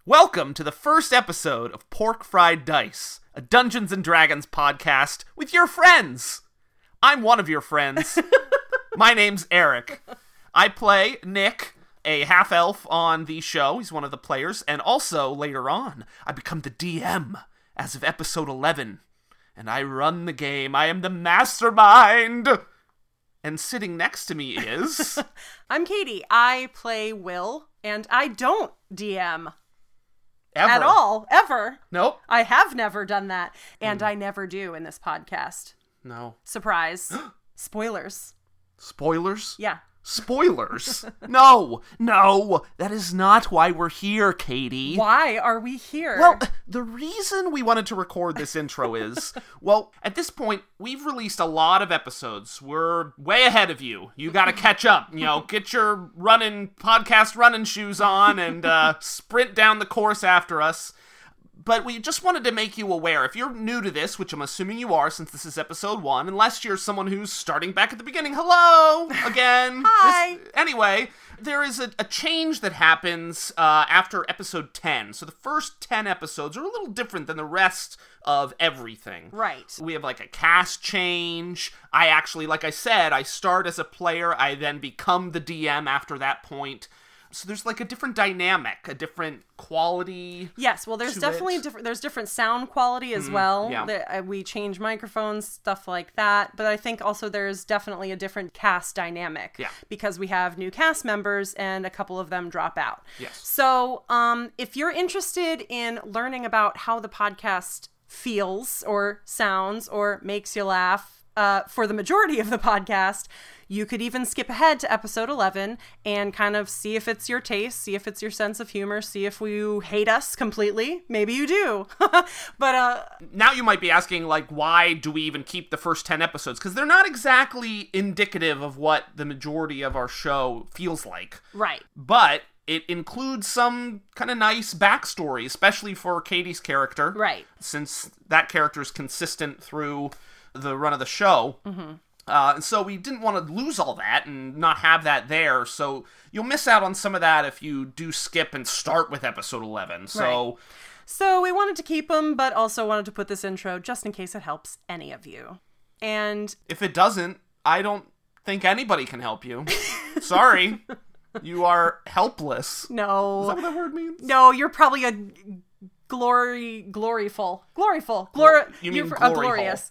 Welcome to the first episode of Pork Fried Dice, a Dungeons & Dragons podcast with your friends. I'm one of your friends. My name's Eric. I play Nick, a half-elf on the show. He's one of the players. And also, later on, I become the DM as of episode 11. And I run the game. I am the mastermind. And sitting next to me is... I'm Katie. I play Will, and I don't DM. Ever. At all. Ever. Nope. I have never done that. And I never do in this podcast. No. Surprise. Spoilers. Spoilers? Yeah. Spoilers? No, that is not why we're here, Katie. Why are we here? Well, the reason we wanted to record this intro is, well, at this point, we've released a lot of episodes. We're way ahead of you. You gotta catch up, get your podcast running shoes on and sprint down the course after us. But we just wanted to make you aware, if you're new to this, which I'm assuming you are since this is episode 1, unless you're someone who's starting back at the beginning, hello again. Hi. Anyway, there is a change that happens after episode 10. So the first 10 episodes are a little different than the rest of everything. Right. We have like a cast change. I actually, like I said, I start as a player. I then become the DM after that point. So there's like a different dynamic, a different quality. Yes, well, there's definitely there's different sound quality as well. Yeah. We change microphones, stuff like that. But I think also there's definitely a different cast dynamic. Yeah. Because we have new cast members and a couple of them drop out. Yes. So if you're interested in learning about how the podcast feels or sounds or makes you laugh for the majority of the podcast, you could even skip ahead to episode 11 and kind of see if it's your taste, see if it's your sense of humor, see if you hate us completely. Maybe you do. But now you might be asking, like, why do we even keep the first 10 episodes? Because they're not exactly indicative of what the majority of our show feels like. Right. But it includes some kind of nice backstory, especially for Katie's character. Right. Since that character is consistent through the run of the show. Mm-hmm. And so we didn't want to lose all that and not have that there, so you'll miss out on some of that if you do skip and start with episode 11. So we wanted to keep them, but also wanted to put this intro just in case it helps any of you. And if it doesn't, I don't think anybody can help you. Sorry. You are helpless. No. Is that what that word means? No, you're probably a gloriful. You mean you're glory glorious.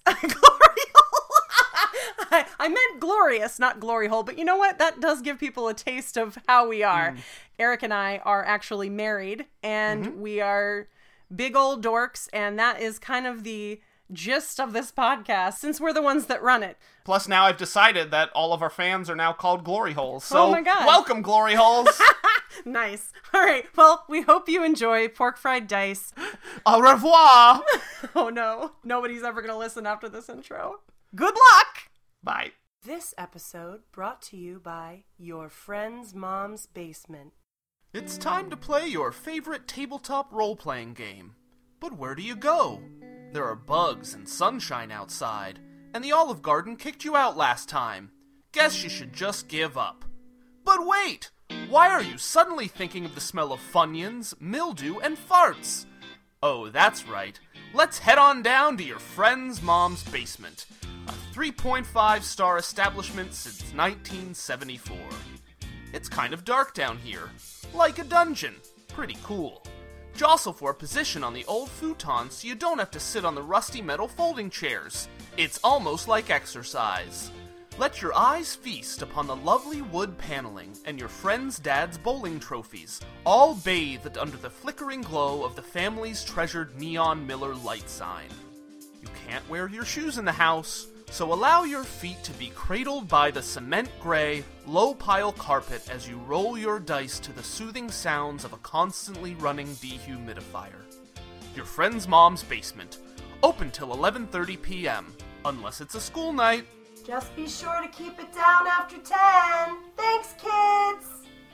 I meant glorious, not glory hole, but you know what? That does give people a taste of how we are. Eric and I are actually married, and we are big old dorks, and that is kind of the gist of this podcast, since we're the ones that run it. Plus, now I've decided that all of our fans are now called glory holes. So, oh my God. Welcome, glory holes. Nice. All right. Well, we hope you enjoy Pork Fried Dice. Au revoir. Oh no. Nobody's ever going to listen after this intro. Good luck. Bye. This episode brought to you by Your Friend's Mom's Basement. It's time to play your favorite tabletop role-playing game. But where do you go? There are bugs and sunshine outside, and the Olive Garden kicked you out last time. Guess you should just give up. But wait! Why are you suddenly thinking of the smell of Funyuns, mildew, and farts? Oh, that's right. Let's head on down to Your Friend's Mom's Basement, a 3.5-star establishment since 1974. It's kind of dark down here, like a dungeon. Pretty cool. Jostle for a position on the old futon so you don't have to sit on the rusty metal folding chairs. It's almost like exercise. Let your eyes feast upon the lovely wood paneling and your friend's dad's bowling trophies, all bathed under the flickering glow of the family's treasured neon Miller light sign. You can't wear your shoes in the house, so allow your feet to be cradled by the cement-gray, low-pile carpet as you roll your dice to the soothing sounds of a constantly running dehumidifier. Your Friend's Mom's Basement, open till 11:30 p.m., unless it's a school night. Just be sure to keep it down after 10. Thanks, kids!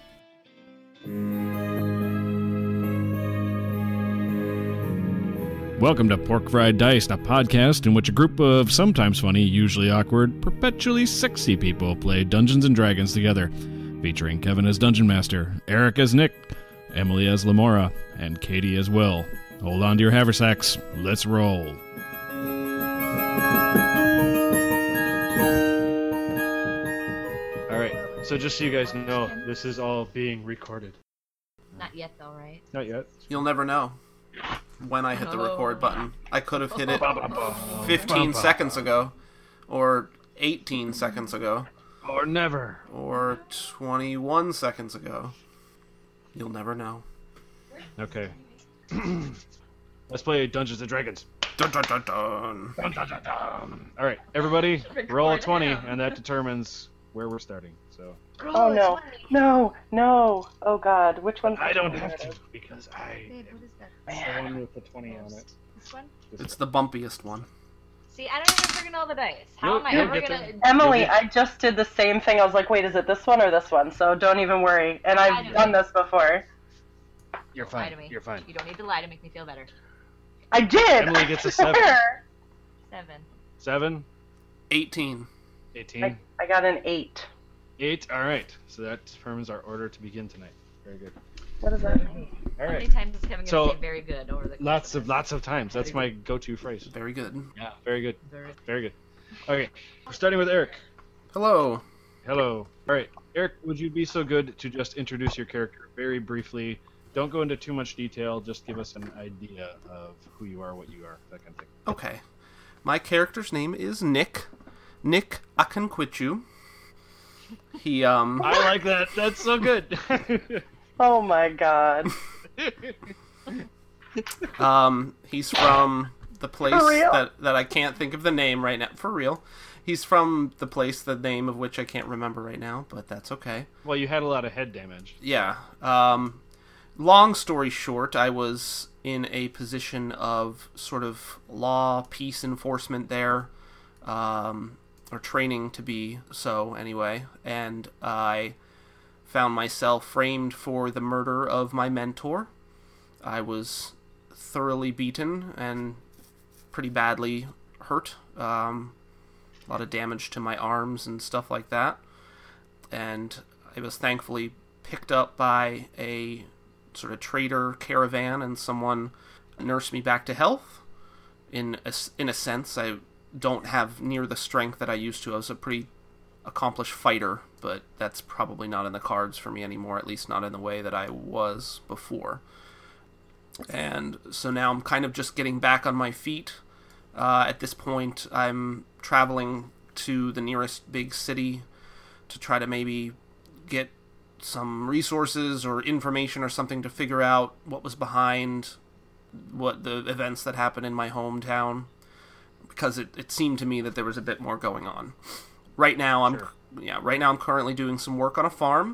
Welcome to Pork Fried Dice, a podcast in which a group of sometimes funny, usually awkward, perpetually sexy people play Dungeons & Dragons together, featuring Kevin as Dungeon Master, Eric as Nick, Emily as Lamora, and Katie as Will. Hold on to your haversacks. Let's roll. All right. So just so you guys know, this is all being recorded. Not yet, though, right? Not yet. You'll never know when I hit the record button. I could have hit it 15 seconds ago, or 18 seconds ago, Or never. or 21 seconds ago. You'll never know. Okay. Let's play Dungeons and Dragons. Dun, dun, dun, dun. Dun, dun, dun, dun. All right, everybody, roll a 20, and that determines where we're starting. So Oh no. No. Oh god. Which one's I don't have to because Babe, what is that? the one with the 20 on it. This one? It's the bumpiest one. See, I don't even freaking know the dice. How am I You'll ever get gonna... them. Emily, You'll get- I just did the same thing. I was like, wait, is it this one or this one? So don't even worry. And I I've know. done this before. You're Lie fine. to me. You're fine. You don't need to lie to make me feel better. I did! Emily gets a 7. swear. 7. 7, 18. 18, I got an 8. 8. All right. So that determines our order to begin tonight. Very good. What is that mean? All How many right. times is Kevin So, gonna say very good over the Lots of times. That's my go-to phrase. Very good. Yeah. Very good. Very- Very good. Okay. We're starting with Eric. Hello. Hello. All right, Eric, would you be so good to just introduce your character very briefly? Don't go into too much detail. Just give us an idea of who you are, what you are, that kind of thing. Okay. My character's name is Nick. Nick Akanquichu. He, I like that. That's so good. Oh my god. He's from the place For real? that I can't think of the name right now. For real. He's from the place, the name of which I can't remember right now, but that's okay. Well, you had a lot of head damage. Yeah. Long story short, I was in a position of sort of law, peace enforcement there, or training to be so anyway, and I found myself framed for the murder of my mentor. I was thoroughly beaten and pretty badly hurt. A lot of damage to my arms and stuff like that. And I was thankfully picked up by a sort of trader caravan, and someone nursed me back to health. In a sense, I don't have near the strength that I used to. I was a pretty accomplished fighter, but that's probably not in the cards for me anymore, at least not in the way that I was before. And so now I'm kind of just getting back on my feet. At this point, I'm traveling to the nearest big city to try to maybe get some resources or information or something to figure out what was behind what the events that happened in my hometown, because it seemed to me that there was a bit more going on. Right now I'm currently doing some work on a farm,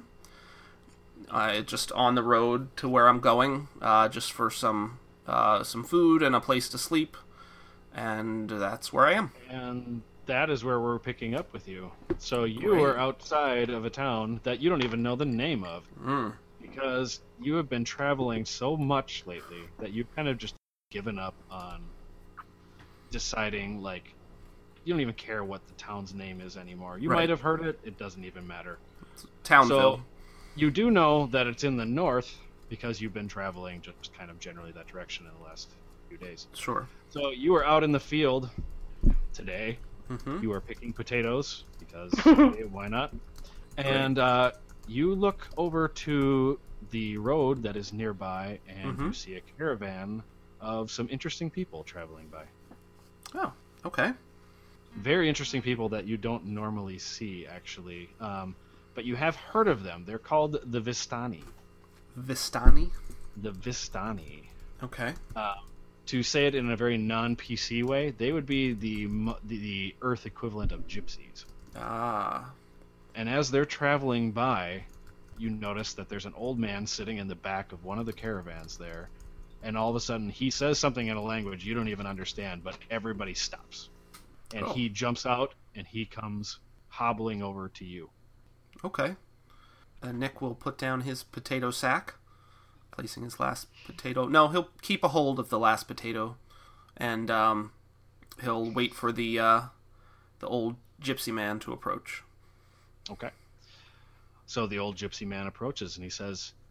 just on the road to where I'm going, just for some food and a place to sleep, and that's where I am. And that is where we're picking up with you. So you Great. are outside of a town that you don't even know the name of. Because you have been traveling so much lately that you've kind of just given up on deciding, like, you don't even care what the town's name is anymore. You Right. might have heard it, it doesn't even matter. Townville. So you do know that it's in the north because you've been traveling just kind of generally that direction in the last few days. Sure. So you were out in the field today. Mm-hmm. You are picking potatoes because hey, why not? And you look over to the road that is nearby, and you see a caravan of some interesting people traveling by. Oh, okay. Very interesting people that you don't normally see, actually. But you have heard of them. They're called the Vistani. Vistani? The Vistani. Okay. To say it in a very non-PC way, they would be the Earth equivalent of gypsies. Ah. And as they're traveling by, you notice that there's an old man sitting in the back of one of the caravans there, and all of a sudden he says something in a language you don't even understand, but everybody stops. And Oh. he jumps out, and he comes hobbling over to you. Okay. Nick will put down his potato sack, placing his last potato. No, he'll keep a hold of the last potato, and he'll wait for the old gypsy man to approach. Okay. So the old gypsy man approaches, and he says,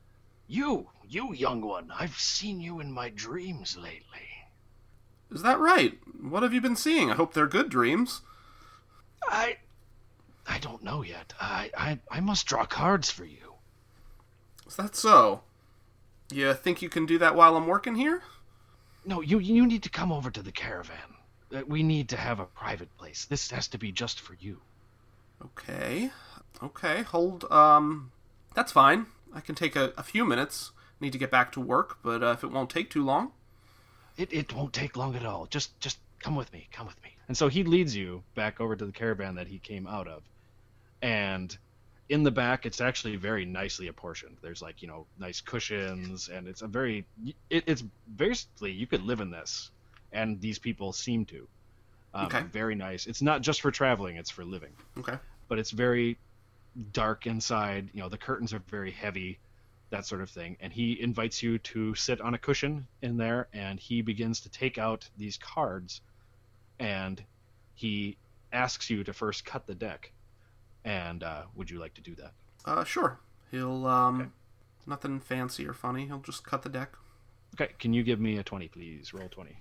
You young one, I've seen you in my dreams lately. Is that right? What have you been seeing? I hope they're good dreams. I don't know yet. I must draw cards for you. Is that so? You think you can do that while I'm working here? No, you need to come over to the caravan. We need to have a private place. This has to be just for you. Okay, hold, that's fine. I can take a few minutes. Need to get back to work, but if it won't take too long. It won't take long at all. Just come with me. And so he leads you back over to the caravan that he came out of. And in the back, it's actually very nicely apportioned. There's like, nice cushions, and it's it's basically, you could live in this. And these people seem to. Okay. Very nice. It's not just for traveling, it's for living. Okay. But it's very dark inside. The curtains are very heavy, that sort of thing. And he invites you to sit on a cushion in there, and he begins to take out these cards, and he asks you to first cut the deck. And would you like to do that? Sure. He'll, nothing fancy or funny. He'll just cut the deck. Okay, can you give me a 20, please? Roll 20.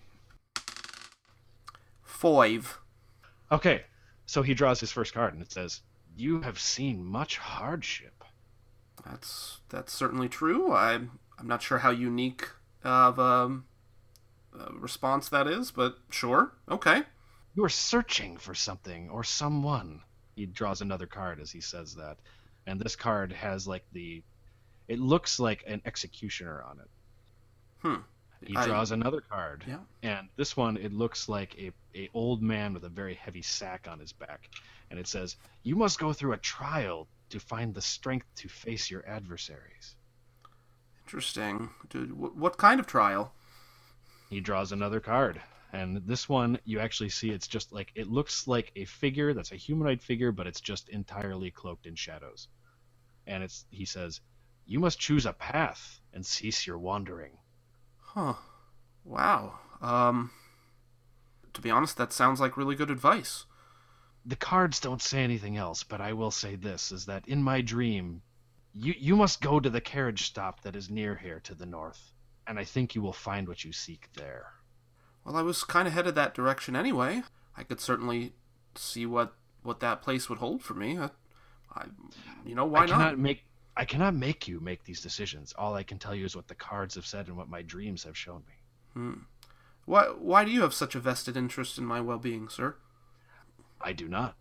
5. Okay, so he draws his first card, and it says, "You have seen much hardship." That's certainly true. I'm not sure how unique of a response that is, but sure. Okay. You are searching for something or someone. He draws another card as he says that, and this card has it looks like an executioner on it. He draws another card, yeah. And this one, it looks like a old man with a very heavy sack on his back, and it says, "You must go through a trial to find the strength to face your adversaries." Interesting. Dude, what kind of trial? He draws another card, and this one, you actually see it's just it looks like a figure that's a humanoid figure, but it's just entirely cloaked in shadows. And he says, "You must choose a path and cease your wandering." Huh. Wow. To be honest, that sounds like really good advice. The cards don't say anything else, but I will say this, is that in my dream, you must go to the carriage stop that is near here to the north, and I think you will find what you seek there. Well, I was kind of headed that direction anyway. I could certainly see what that place would hold for me. Why not? I cannot make you make these decisions. All I can tell you is what the cards have said and what my dreams have shown me. Why do you have such a vested interest in my well-being, sir? I do not.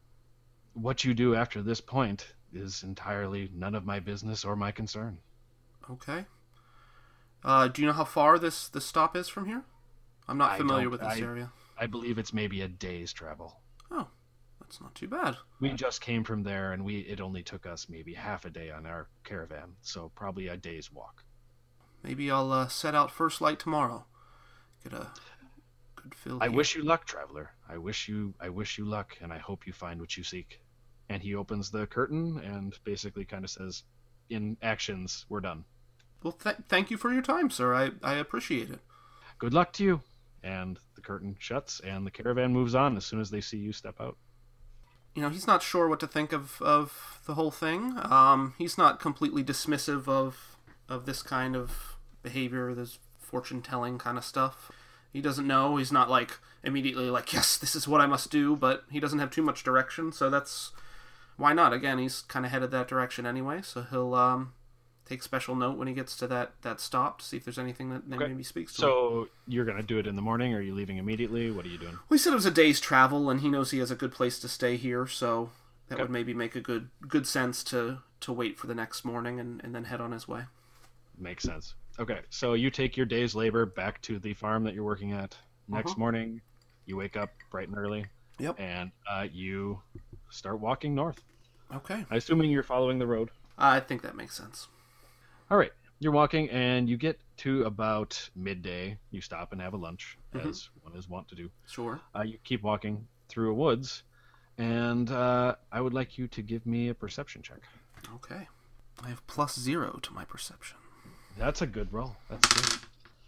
What you do after this point is entirely none of my business or my concern. Okay. Do you know how far this stop is from here? I'm not familiar with this area. I believe it's maybe a day's travel. Oh, that's not too bad. We just came from there, and it only took us maybe half a day on our caravan, so probably a day's walk. Maybe I'll set out first light tomorrow. Get a good fill. I wish you luck, traveler. I wish you luck, and I hope you find what you seek. And he opens the curtain and basically kind of says, in actions, we're done. Well, thank you for your time, sir. I appreciate it. Good luck to you. And the curtain shuts, and the caravan moves on as soon as they see you step out. He's not sure what to think of the whole thing. He's not completely dismissive of this kind of behavior, this fortune-telling kind of stuff. He doesn't know. He's not immediately yes, this is what I must do, but he doesn't have too much direction, so that's... Why not? Again, he's kind of headed that direction anyway, so he'll take special note when he gets to that stop to see if there's anything that maybe speaks to him. So you're going to do it in the morning, or are you leaving immediately? What are you doing? Well, he said it was a day's travel, and he knows he has a good place to stay here, so that would maybe make a good sense to wait for the next morning and then head on his way. Makes sense. Okay, so you take your day's labor back to the farm that you're working at. Next morning, you wake up bright and early. Yep. And you start walking north. Okay. Assuming you're following the road. I think that makes sense. All right. You're walking, and you get to about midday. You stop and have a lunch, as one is wont to do. Sure. You keep walking through a woods, and I would like you to give me a perception check. Okay. I have +0 to my perception. That's a good roll. That's good.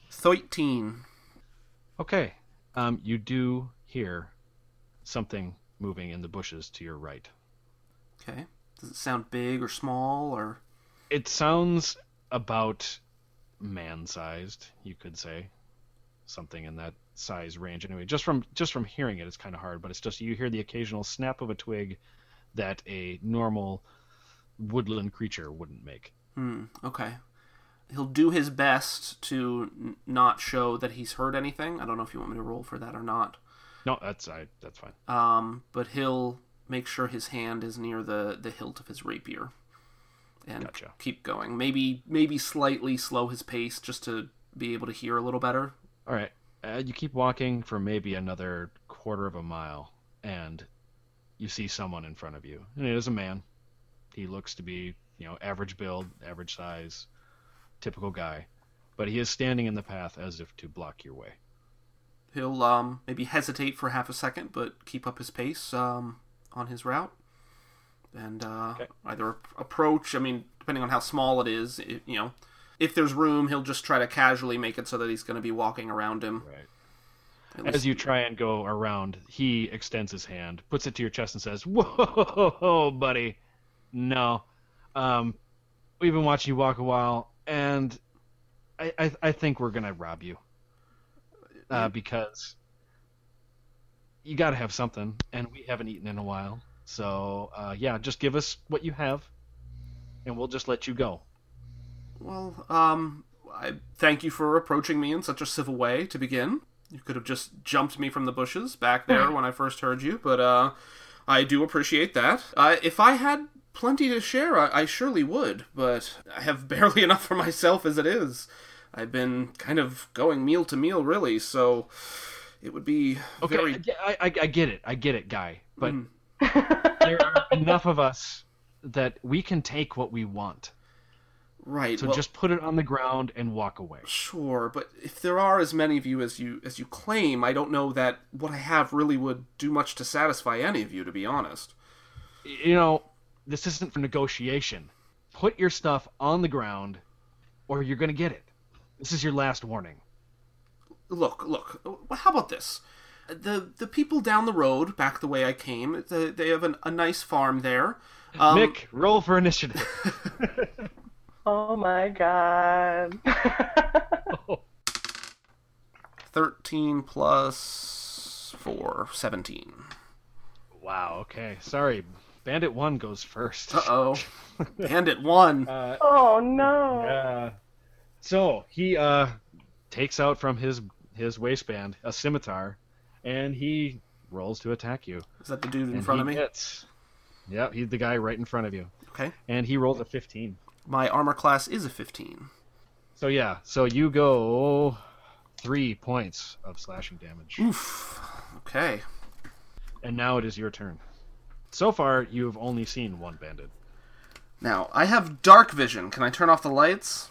13. Okay. You do hear something moving in the bushes to your right. Okay. Does it sound big or small or? It sounds about man-sized, you could say. Something in that size range anyway. Just from hearing it, it's kind of hard, but it's just you hear the occasional snap of a twig that a normal woodland creature wouldn't make. Okay. He'll do his best to not show that he's heard anything. I don't know if you want me to roll for that or not. No, that's fine. But he'll make sure his hand is near the hilt of his rapier. And Gotcha. keep going. Maybe slightly slow his pace just to be able to hear a little better. All right. You keep walking for maybe another quarter of a mile, and you see someone in front of you. And it is a man. He looks to be, average build, average size, typical guy. But he is standing in the path as if to block your way. He'll maybe hesitate for half a second, but keep up his pace on his route. And either approach, depending on how small it is, if there's room, he'll just try to casually make it so that he's going to be walking around him. Right. As you try and go around, he extends his hand, puts it to your chest and says, "Whoa, buddy. No. We've been watching you walk a while, and I think we're going to rob you. Because you got to have something, and we haven't eaten in a while. So, just give us what you have, and we'll just let you go." Well, I thank you for approaching me in such a civil way to begin. You could have just jumped me from the bushes back there when I first heard you, but I do appreciate that. If I had plenty to share, I surely would, but I have barely enough for myself as it is. I've been kind of going meal to meal, really, so it would be very... I get it, Guy, but there are enough of us that we can take what we want. Right. So just put it on the ground and walk away. Sure, but if there are as many of you as you claim, I don't know that what I have really would do much to satisfy any of you, to be honest. This isn't for negotiation. Put your stuff on the ground, or you're going to get it. This is your last warning. Look, how about this? The people down the road, back the way I came, they have a nice farm there. Mick, roll for initiative. Oh my god. 13 plus 4, 17. Wow, okay. Sorry. Bandit 1 goes first. Uh-oh. Bandit 1. Oh no. Yeah. So, he takes out from his waistband a scimitar, and he rolls to attack you. Is that the dude in front of me? Yeah, he's the guy right in front of you. Okay. And he rolls a 15. My armor class is a 15. So you go 3 points of slashing damage. Oof. Okay. And now it is your turn. So far, you have only seen one bandit. Now, I have dark vision. Can I turn off the lights?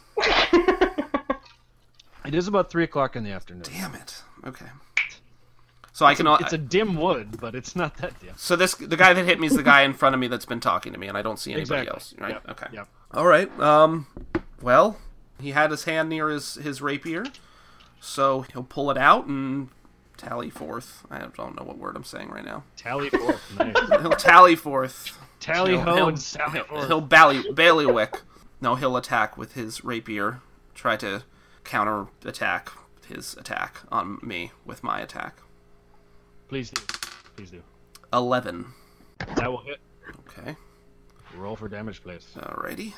It is about 3 o'clock in the afternoon. Damn it. Okay. So It's a dim wood, but it's not that dim. So the guy that hit me is the guy in front of me that's been talking to me, and I don't see anybody else, right? Yep. Okay. Yep. All right. Well, he had his hand near his rapier, so he'll pull it out and tally forth. I don't know what word I'm saying right now. Tally forth. Nice. He'll tally forth. Tally ho and sally forth. He'll bailiwick. No, he'll attack with his rapier. Try to counter-attack his attack on me with my attack. Please do. 11. That will hit. Okay. Roll for damage, please. Alrighty.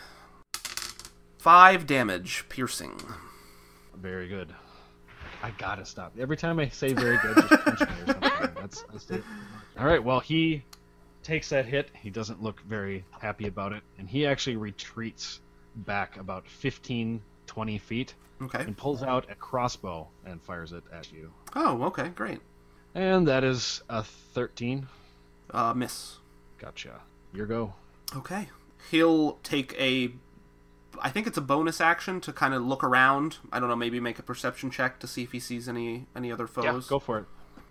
5 damage, piercing. Very good. I gotta stop. Every time I say very good, just punch me or something. That's it. Alright, well, he takes that hit. He doesn't look very happy about it. And he actually retreats back about 15, 20 feet. Okay. And pulls out a crossbow and fires it at you. Oh, okay, great. And that is a 13. Miss. Gotcha. Your go. Okay. He'll take I think it's a bonus action to kind of look around. I don't know, maybe make a perception check to see if he sees any other foes. Yeah, go for it.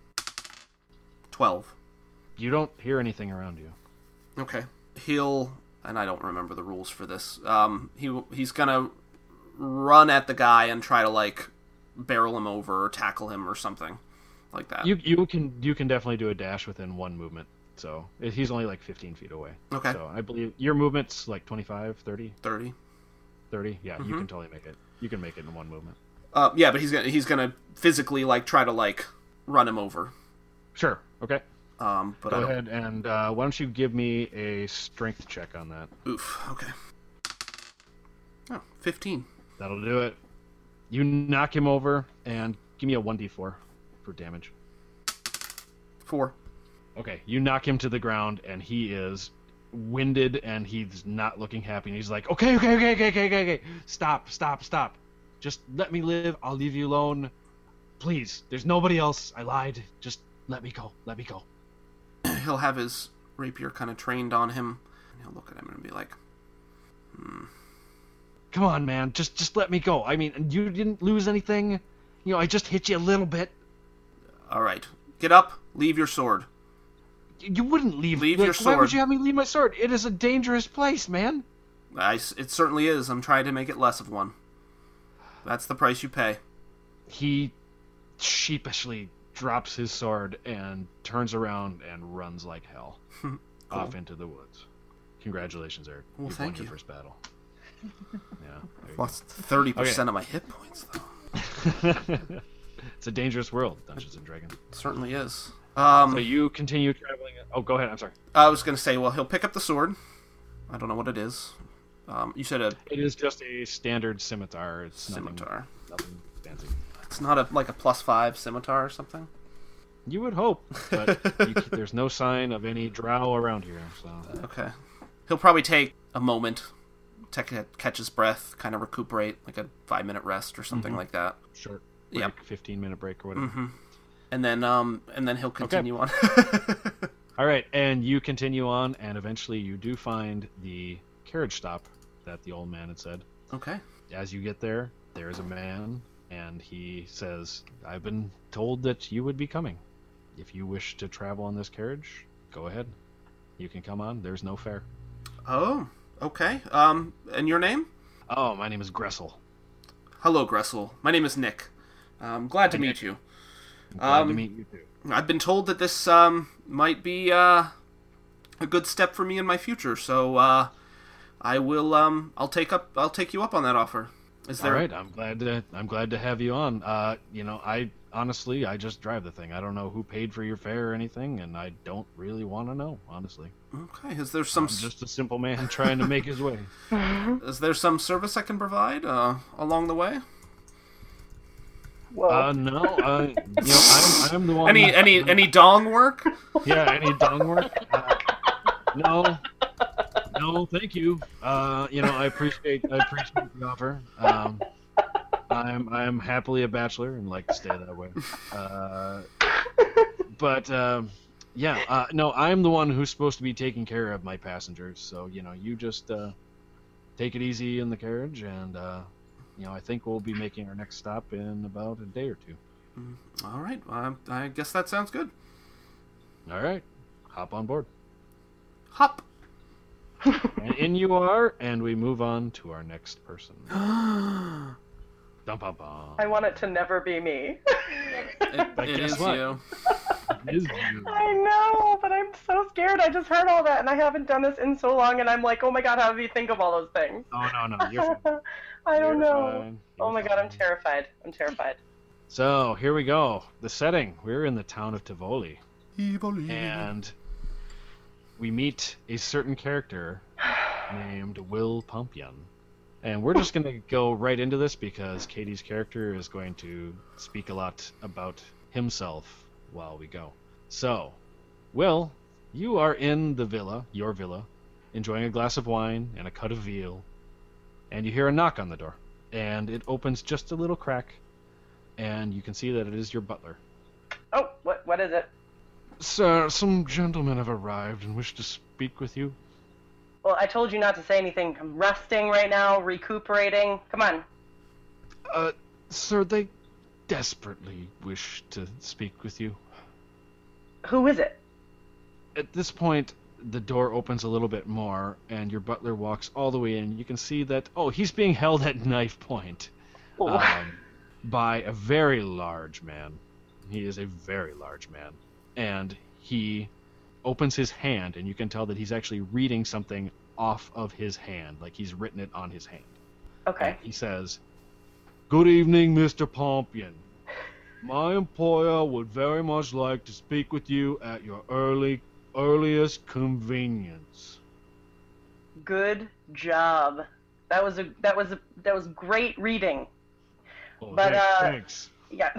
12. You don't hear anything around you. Okay. He'll, and I don't remember the rules for this, he's gonna run at the guy and try to, barrel him over or tackle him or something like that. You can definitely do a dash within one movement. So he's only 15 feet away. Okay. So I believe your movement's 25, 30. 30. 30? Yeah, you can totally make it. You can make it in one movement. Yeah, but he's gonna physically like try to like run him over. Sure. Okay. But Go ahead and why don't you give me a strength check on that? Oof. Okay. Oh, 15. That'll do it. You knock him over and give me a 1d4 for damage. 4. Okay, you knock him to the ground and he is winded and he's not looking happy. And he's like, okay. Stop. Just let me live. I'll leave you alone. Please. There's nobody else. I lied. Just let me go. He'll have his rapier kind of trained on him. And he'll look at him and be like, Come on, man. Just let me go. I mean, you didn't lose anything. You know, I just hit you a little bit. All right. Get up. Leave your sword. You wouldn't leave your Why sword. would you have me leave my sword? It is a dangerous place, man. It certainly is. I'm trying to make it less of one. That's the price you pay. He sheepishly drops his sword and turns around and runs like hell off into the woods. Congratulations, Eric. Well, You've thank won you. your first battle. Yeah. there you Lost 30% Okay. of my hit points, though. go. It's a dangerous world, Dungeons and Dragons. It certainly is. So you continue traveling. Oh, go ahead. I'm sorry. I was going to say, well, he'll pick up the sword. I don't know what it is. You said a It is just a standard scimitar. It's scimitar. Nothing fancy. It's not like a +5 scimitar or something? You would hope, but there's no sign of any drow around here. So Okay. He'll probably take a moment to catch his breath, kind of recuperate, like a 5-minute rest or something like that. short break, Yep. 15-minute break or whatever. And then he'll continue on. All right, and you continue on, and eventually you do find the carriage stop that the old man had said. Okay. As you get there, there is a man, and he says, I've been told that you would be coming. If you wish to travel on this carriage, go ahead. You can come on. There's no fare. Oh, okay. And your name? Oh, my name is Gressel. Hello, Gressel. My name is Nick. Glad to meet you. I'm glad to meet you too. I've been told that this might be a good step for me in my future, so I will. I'll take you up on that offer. Is there? All right, I'm glad to have you on. I honestly just drive the thing. I don't know who paid for your fare or anything, and I don't really want to know, honestly. Okay. Is there some? I'm just a simple man trying to make his way. Is there some service I can provide along the way? Whoa. No. I'm the one. Any dong work? Yeah, any dong work? No, thank you. I appreciate the offer. I'm happily a bachelor and like to stay that way. No, I'm the one who's supposed to be taking care of my passengers. So you just take it easy in the carriage, and I think we'll be making our next stop in about a day or two. All right. I guess that sounds good. All right, hop on board. Hop. And in you are, and we move on to our next person. Dum bum bum. I want it to never be me. It guess is what? you. It is you. I know, but I'm so scared. I just heard all that, and I haven't done this in so long, and I'm like, oh my god, how do you think of all those things? Oh no, you're fine. I don't You're know. fine. Oh You're my god, I'm fine. terrified. I'm terrified. So here we go. The setting. We're in the town of Tivoli, and we meet a certain character named Will Pumpian. And we're just going to go right into this because Katie's character is going to speak a lot about himself while we go. So, Will, you are in the villa, your villa, enjoying a glass of wine and a cut of veal, and you hear a knock on the door. And it opens just a little crack, and you can see that it is your butler. Oh, what is it? Sir, some gentlemen have arrived and wish to speak with you. Well, I told you not to say anything. I'm resting right now, recuperating. Come on. Sir, they desperately wish to speak with you. Who is it? At this point, the door opens a little bit more, and your butler walks all the way in. You can see that, he's being held at knife point by a very large man. He is a very large man. And he opens his hand, and you can tell that he's actually reading something off of his hand, like he's written it on his hand. Okay. He says, "Good evening, Mr. Pompian. My employer would very much like to speak with you at your earliest convenience." Good job. That was great reading. Oh, But, thanks. Yeah.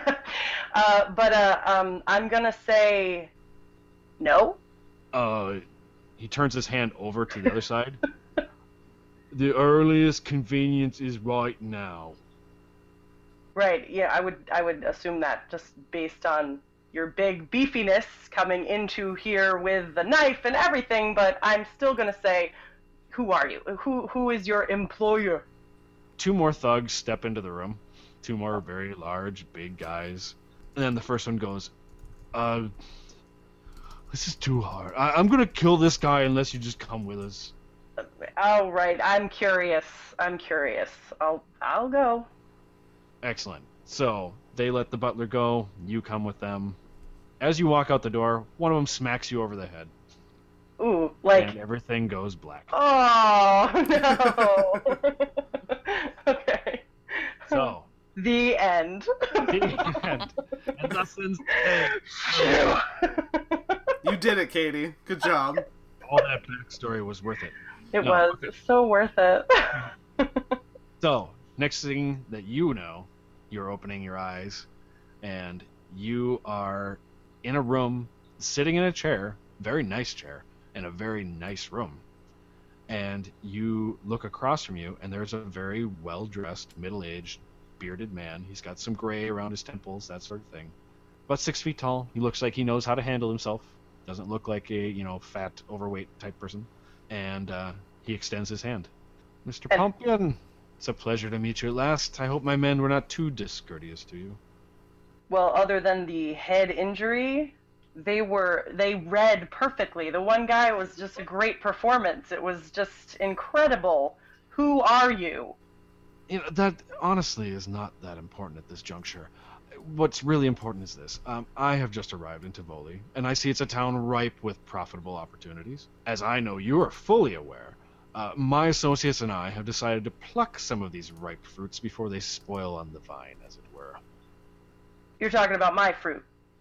I'm gonna say no. He turns his hand over to the other side. The earliest convenience is right now. Right. Yeah, I would assume that just based on your big beefiness coming into here with the knife and everything, but I'm still gonna say, who are you? Who is your employer? 2 more thugs step into the room. 2 more very large, big guys. And then the first one goes, this is too hard. I'm gonna kill this guy unless you just come with us. Oh, right. I'm curious. I'll go. Excellent. So, they let the butler go. You come with them. As you walk out the door, one of them smacks you over the head. Ooh, like... And everything goes black. Oh, no. Okay. So... The end. The end. And thus ends the day. You did it, Katie. Good job. All that backstory was worth it. It was so worth it. So, next thing that you know, you're opening your eyes, and you are in a room, sitting in a chair, very nice chair, in a very nice room. And you look across from you, and there's a very well-dressed, middle-aged, bearded man. He's got some gray around his temples, that sort of thing. About 6 feet tall. He looks like he knows how to handle himself. Doesn't look like a, fat, overweight type person. And he extends his hand. "Mr. Pompian, it's a pleasure to meet you at last. I hope my men were not too discourteous to you." Well, other than the head injury, they read perfectly. The one guy was just a great performance. It was just incredible. Who are you? That honestly is not that important at this juncture. What's really important is this. I have just arrived in Tivoli, and I see it's a town ripe with profitable opportunities. As I know you are fully aware, my associates and I have decided to pluck some of these ripe fruits before they spoil on the vine, as it were. You're talking about my fruit.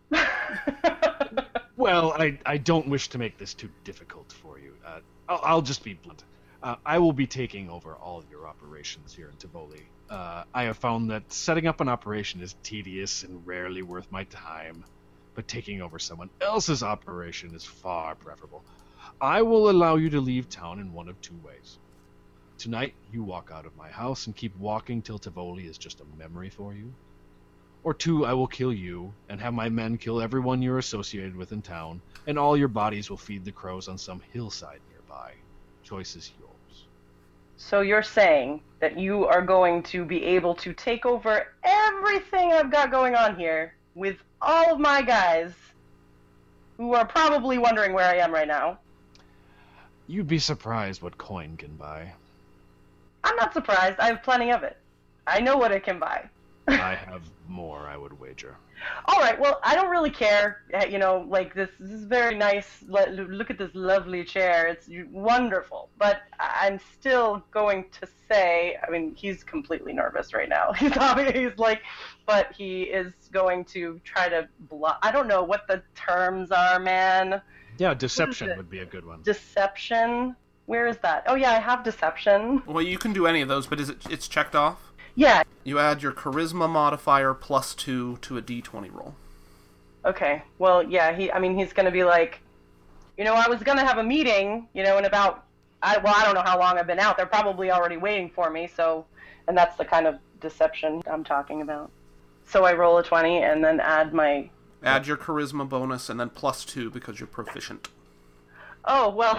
Well, I don't wish to make this too difficult for you. I'll just be blunt. I will be taking over all of your operations here in Tivoli. I have found that setting up an operation is tedious and rarely worth my time, but taking over someone else's operation is far preferable. I will allow you to leave town in one of 2 ways. Tonight, you walk out of my house and keep walking till Tivoli is just a memory for you. Or 2, I will kill you and have my men kill everyone you're associated with in town, and all your bodies will feed the crows on some hillside nearby. Choice is yours. So you're saying that you are going to be able to take over everything I've got going on here with all of my guys, who are probably wondering where I am right now. You'd be surprised what coin can buy. I'm not surprised. I have plenty of it. I know what it can buy. I have more, I would wager. All right, well, I don't really care. This is very nice. Look at this lovely chair. It's wonderful. But I'm still going to say, he's completely nervous right now. But he is going to try to I don't know what the terms are, man. Yeah, deception would be a good one. Deception? Where is that? Oh, yeah, I have deception. Well, you can do any of those, but it's checked off? Yeah. You add your charisma modifier +2 to a d20 roll. Okay. Well, yeah, he's going to be like, I was going to have a meeting, in about, I don't know how long I've been out. They're probably already waiting for me, and that's the kind of deception I'm talking about. So I roll a 20 and then add your charisma bonus and then +2 because you're proficient. Oh, well,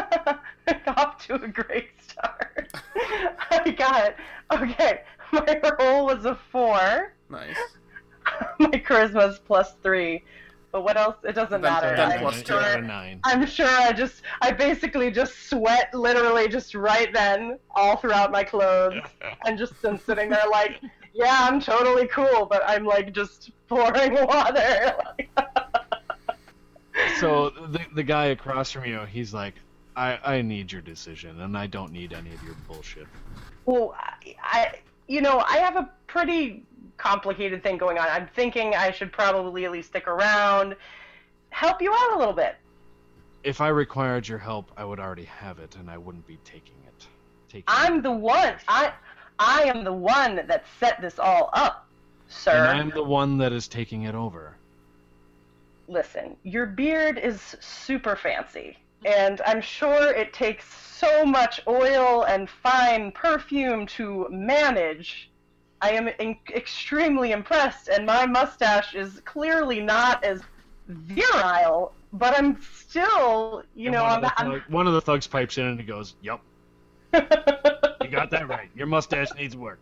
off to a great start. I got it. Okay, my roll was a 4. Nice. My charisma's +3. But what else? It doesn't matter. Then +2. 9. I'm sure I basically just sweat literally just right then all throughout my clothes. And just am sitting there like, yeah, I'm totally cool, but I'm like just pouring water. So the guy across from you, he's like, I need your decision, and I don't need any of your bullshit. Well, I have a pretty complicated thing going on. I'm thinking I should probably at least stick around, help you out a little bit. If I required your help, I would already have it, and I wouldn't be taking it. I'm the one. I am the one that set this all up, sir. And I'm the one that is taking it over. Listen, your beard is super fancy, and I'm sure it takes so much oil and fine perfume to manage. I am extremely impressed, and my mustache is clearly not as virile, but I'm still, one of the thugs pipes in and he goes, "Yup, you got that right. Your mustache needs work."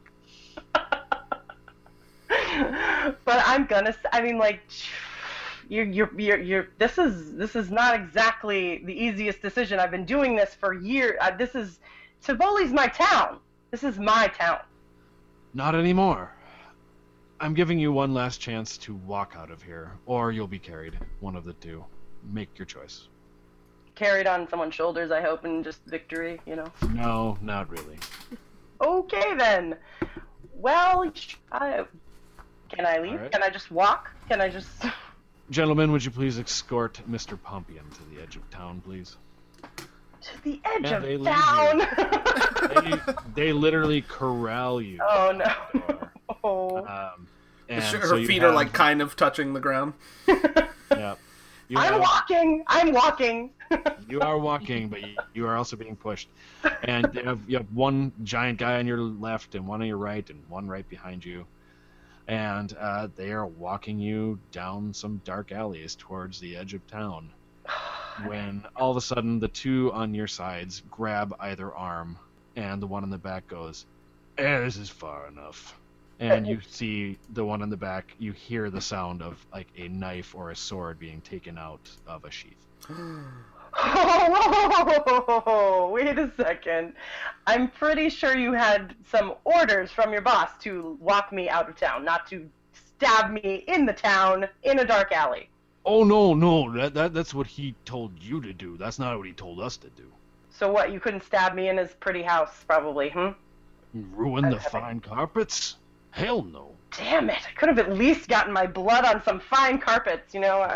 But I'm gonna. I mean, like, you're. This is not exactly the easiest decision. I've been doing this for years. Tivoli's my town. This is my town. Not anymore. I'm giving you one last chance to walk out of here, or you'll be carried. One of the two. Make your choice. Carried on someone's shoulders, I hope, and just victory, No, not really. Okay, then. Well, can I leave? Right. Can I just walk? Can I just... Gentlemen, would you please escort Mr. Pompion to the edge of town, please? To the edge Yeah, they of leave town! They literally corral you. Oh, no. Oh. And Her so you feet have- are like kind of touching the ground. Yeah. I'm walking! You are walking, but you are also being pushed. And you have one giant guy on your left and one on your right and one right behind you. And they are walking you down some dark alleys towards the edge of town. When all of a sudden the two on your sides grab either arm and the one in the back goes, this is far enough. And you see the one in the back, you hear the sound of like a knife or a sword being taken out of a sheath. Oh, wait a second. I'm pretty sure you had some orders from your boss to walk me out of town, not to stab me in the town in a dark alley. Oh, no, that's what he told you to do. That's not what he told us to do. So what, you couldn't stab me in his pretty house, probably, Ruin the fine carpets? Hell no. Damn it! I could have at least gotten my blood on some fine carpets.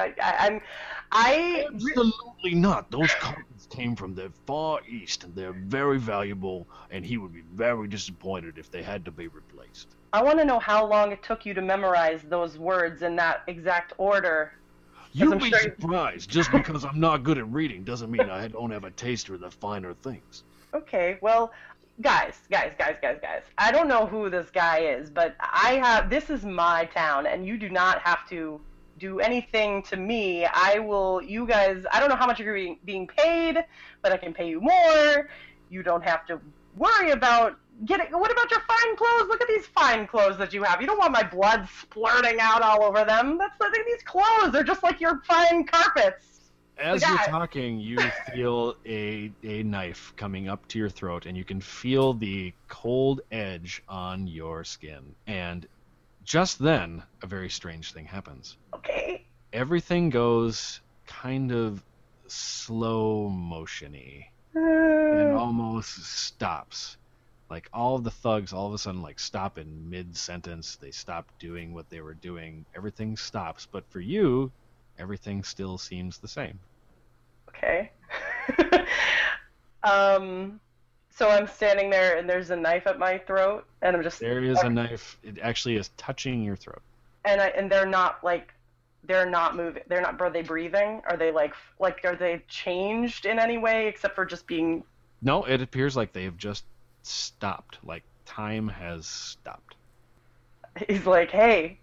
Absolutely not. Those carpets came from the far east, and they're very valuable. And he would be very disappointed if they had to be replaced. I want to know how long it took you to memorize those words in that exact order. You'd be surprised. Just because I'm not good at reading doesn't mean I don't have a taste for the finer things. Okay, well, guys. I don't know who this guy is, but this is my town, and you do not have to do anything to me. I don't know how much you're being paid, but I can pay you more. You don't have to worry about what about your fine clothes? Look at these fine clothes that you have. You don't want my blood splurting out all over them. These clothes are just like your fine carpets. As you're talking, you feel a knife coming up to your throat, and you can feel the cold edge on your skin. And just then, a very strange thing happens. Okay. Everything goes kind of slow motion-y and almost stops. Like all of the thugs all of a sudden like stop in mid-sentence. They stop doing what they were doing. Everything stops. But for you, everything still seems the same. Okay. So I'm standing there and there's a knife at my throat and I'm just... There is a knife. It actually is touching your throat. And they're not moving. Are they breathing? Are they are they changed in any way except for just being... No, it appears like they've just stopped. Like time has stopped. He's like, hey,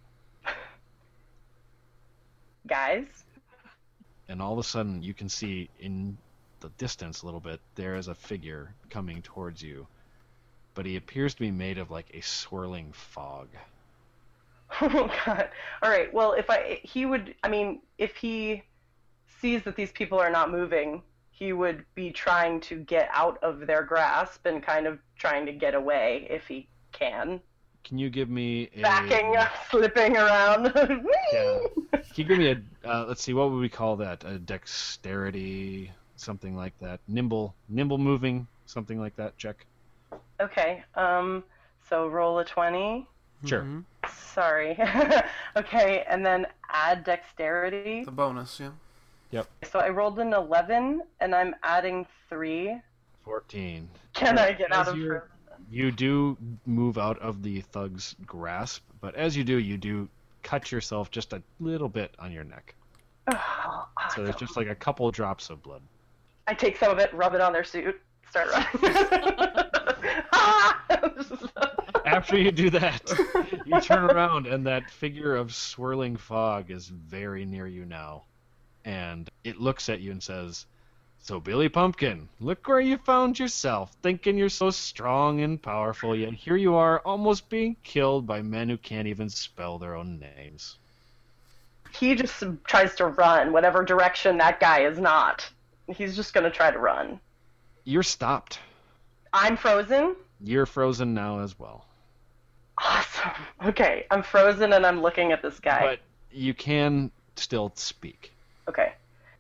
guys. And all of a sudden you can see in the distance a little bit, there is a figure coming towards you. But he appears to be made of like a swirling fog. Oh God. All right. Well, if he sees that these people are not moving, he would be trying to get out of their grasp and kind of trying to get away if he can. Can you give me a... Backing, slipping around. Yeah. Can you give me a, let's see, what would we call that? A dexterity something like that. Nimble moving, something like that. Check. Okay. So roll a 20. Sure. Sorry. Okay, and then add dexterity. The bonus, yeah. Yep. So I rolled an 11, and I'm adding 3. 14. Can I get out As of you're- prison? You do move out of the thug's grasp, but as you do cut yourself just a little bit on your neck. Oh, So there's just like a couple drops of blood. I take some of it, rub it on their suit, start running. Ah! After you do that, you turn around and that figure of swirling fog is very near you now. And it looks at you and says, "So Billy Pumpkin, look where you found yourself, thinking you're so strong and powerful, yet here you are almost being killed by men who can't even spell their own names." He just tries to run whatever direction that guy is not. He's just going to try to run. You're stopped. I'm frozen? You're frozen now as well. Awesome. Okay, I'm frozen and I'm looking at this guy. But you can still speak. Okay.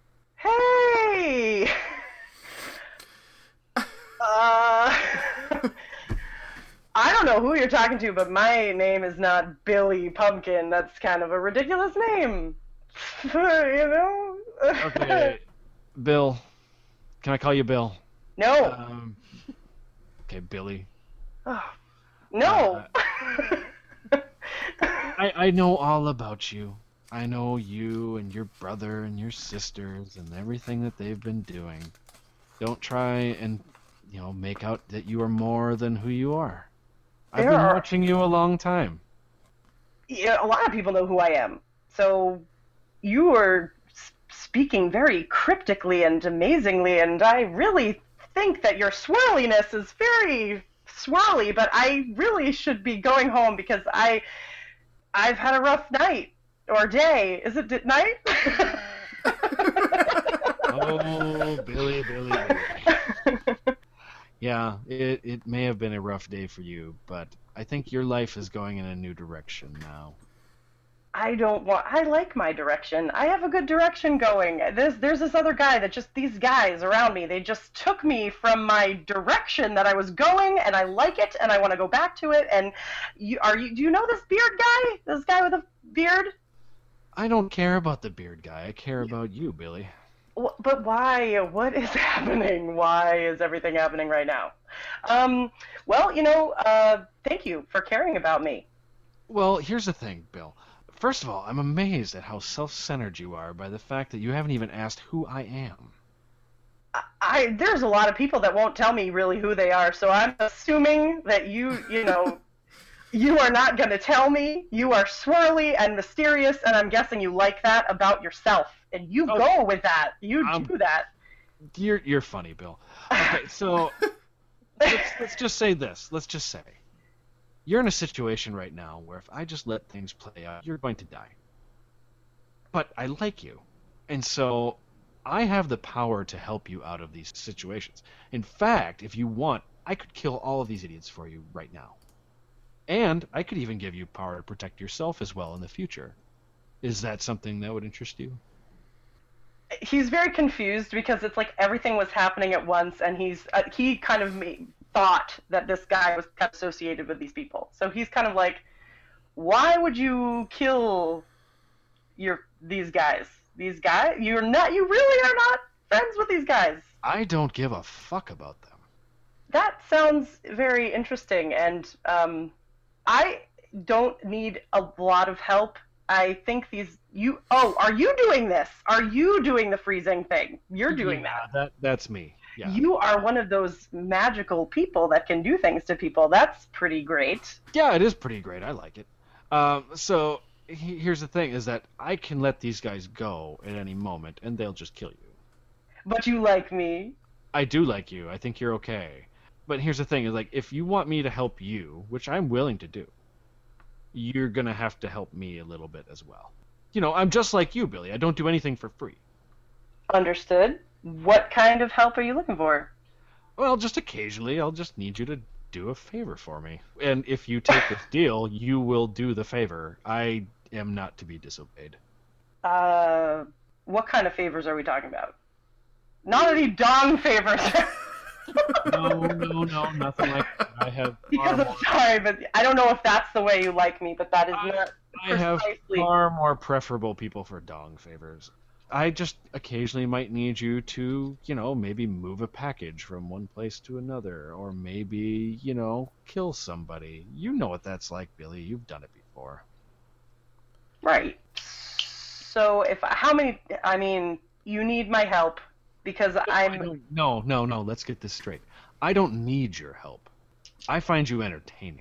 Hey! I don't know who you're talking to, but my name is not Billy Pumpkin. That's kind of a ridiculous name. You know? Okay, Bill. Can I call you Bill? No. Okay, Billy. No. I know all about you. I know you and your brother and your sisters and everything that they've been doing. Don't try and, make out that you are more than who you are. I've been watching you a long time. Yeah, a lot of people know who I am. So you are speaking very cryptically and amazingly, and I really think that your swirliness is very swirly, but I really should be going home because I've had a rough night or day. Is it night? Oh, Billy. Yeah, it may have been a rough day for you, but I think your life is going in a new direction now. I like my direction. I have a good direction going. There's this other guy these guys around me, they just took me from my direction that I was going, and I like it, and I want to go back to it, and do you know this beard guy? This guy with a beard? I don't care about the beard guy. I care about you, Billy. But why? What is happening? Why is everything happening right now? Thank you for caring about me. Well, here's the thing, Bill. First of all, I'm amazed at how self-centered you are by the fact that you haven't even asked who I am. There's a lot of people that won't tell me really who they are, so I'm assuming that you are not going to tell me. You are swirly and mysterious, and I'm guessing you like that about yourself. And you go with that. You do that. You're funny, Bill. Okay, so let's just say this. Let's just say you're in a situation right now where if I just let things play out, you're going to die. But I like you, and so I have the power to help you out of these situations. In fact, if you want, I could kill all of these idiots for you right now. And I could even give you power to protect yourself as well in the future. Is that something that would interest you? He's very confused because it's like everything was happening at once, and he kind of thought that this guy was associated with these people. So he's kind of like, why would you kill these guys? These guys? You really are not friends with these guys. I don't give a fuck about them. That sounds very interesting, and I don't need a lot of help. I think are you doing this? Are you doing the freezing thing? You're doing that. That's me. Yeah. You are one of those magical people that can do things to people. That's pretty great. Yeah, it is pretty great. I like it. So here's the thing, is that I can let these guys go at any moment, and they'll just kill you. But you like me. I do like you. I think you're okay. But here's the thing, is like, if you want me to help you, which I'm willing to do, you're going to have to help me a little bit as well. I'm just like you, Billy. I don't do anything for free. Understood. What kind of help are you looking for? Well, just occasionally, I'll just need you to do a favor for me. And if you take this deal, you will do the favor. I am not to be disobeyed. What kind of favors are we talking about? Not any dong favors. No, nothing like that. I have far Because I'm more, sorry, but I don't know if that's the way you like me, but that is not I have precisely. far more preferable people for dong favors. I just occasionally might need you to, maybe move a package from one place to another, or maybe, kill somebody. You know what that's like, Billy. You've done it before. Right. So you need my help because No. Let's get this straight. I don't need your help. I find you entertaining.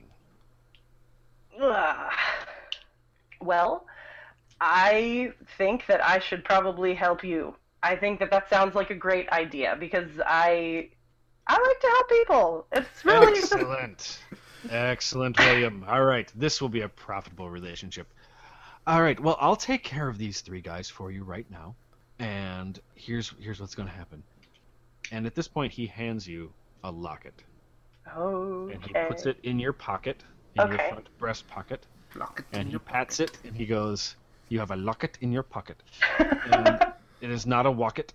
Ugh. Well, I think that I should probably help you. I think that sounds like a great idea because I like to help people. It's really Excellent, William. All right, this will be a profitable relationship. All right, well, I'll take care of these 3 guys for you right now. And here's what's going to happen. And at this point, he hands you a locket. Okay. And he puts it in your pocket, in your front breast pocket. And he pats it, and he goes, "You have a locket in your pocket." And it is not a wocket.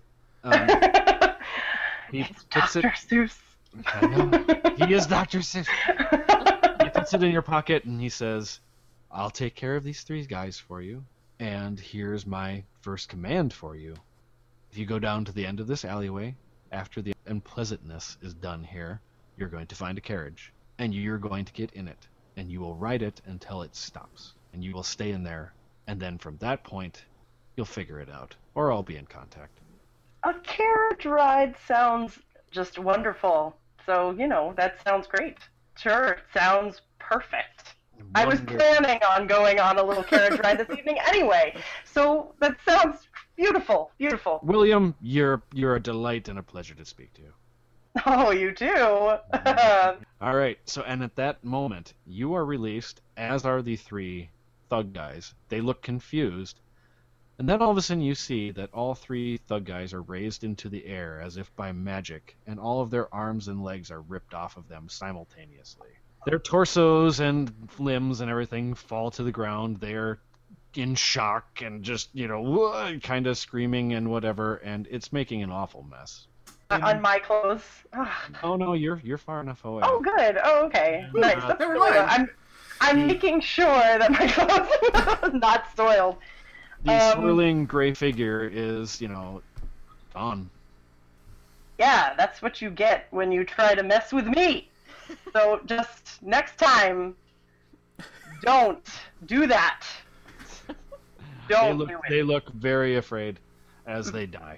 He puts it. Seuss. I know. He is Dr. Seuss. He puts it in your pocket, and he says, "I'll take care of these 3 guys for you. And here's my first command for you. If you go down to the end of this alleyway, after the unpleasantness is done here, you're going to find a carriage, and you're going to get in it, and you will ride it until it stops, and you will stay in there, and then from that point, you'll figure it out, or I'll be in contact." A carriage ride sounds just wonderful. So, that sounds great. Sure, sounds perfect. I was planning on going on a little carriage ride this evening anyway, so that sounds beautiful, beautiful. William, you're a delight and a pleasure to speak to. Oh, you too. All right, so and at that moment, you are released, as are the 3 thug guys. They look confused, and then all of a sudden you see that all 3 thug guys are raised into the air as if by magic, and all of their arms and legs are ripped off of them simultaneously. Their torsos and limbs and everything fall to the ground. They're in shock and just, kind of screaming and whatever, and it's making an awful mess. On my clothes. Oh no, you're far enough away. Oh, good. Oh, okay. Nice. That's never good. mind. I'm making sure that my clothes are not soiled. The swirling gray figure is, gone. Yeah, that's what you get when you try to mess with me. So just next time, don't do that. Don't do it. They look very afraid as they die.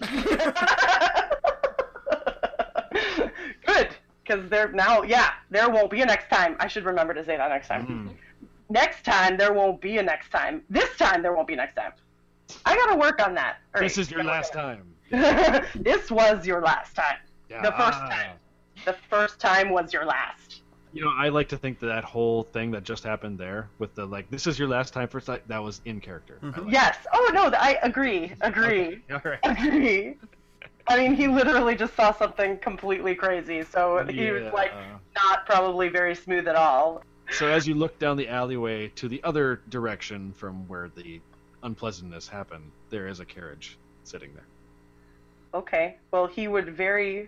Good, because there won't be a next time. I should remember to say that next time. Next time, there won't be a next time. This time, there won't be next time. I gotta work on that. This is your last time. This was your last time. Yeah. The first time. The first time was your last. I like to think that whole thing that just happened there with the, this is your last time first time, that was in character. Yes. Oh, no, I agree. Okay. All right. Agree. I mean, he literally just saw something completely crazy, so he was, not probably very smooth at all. So as you look down the alleyway to the other direction from where the unpleasantness happened, there is a carriage sitting there. Okay. Well, he would very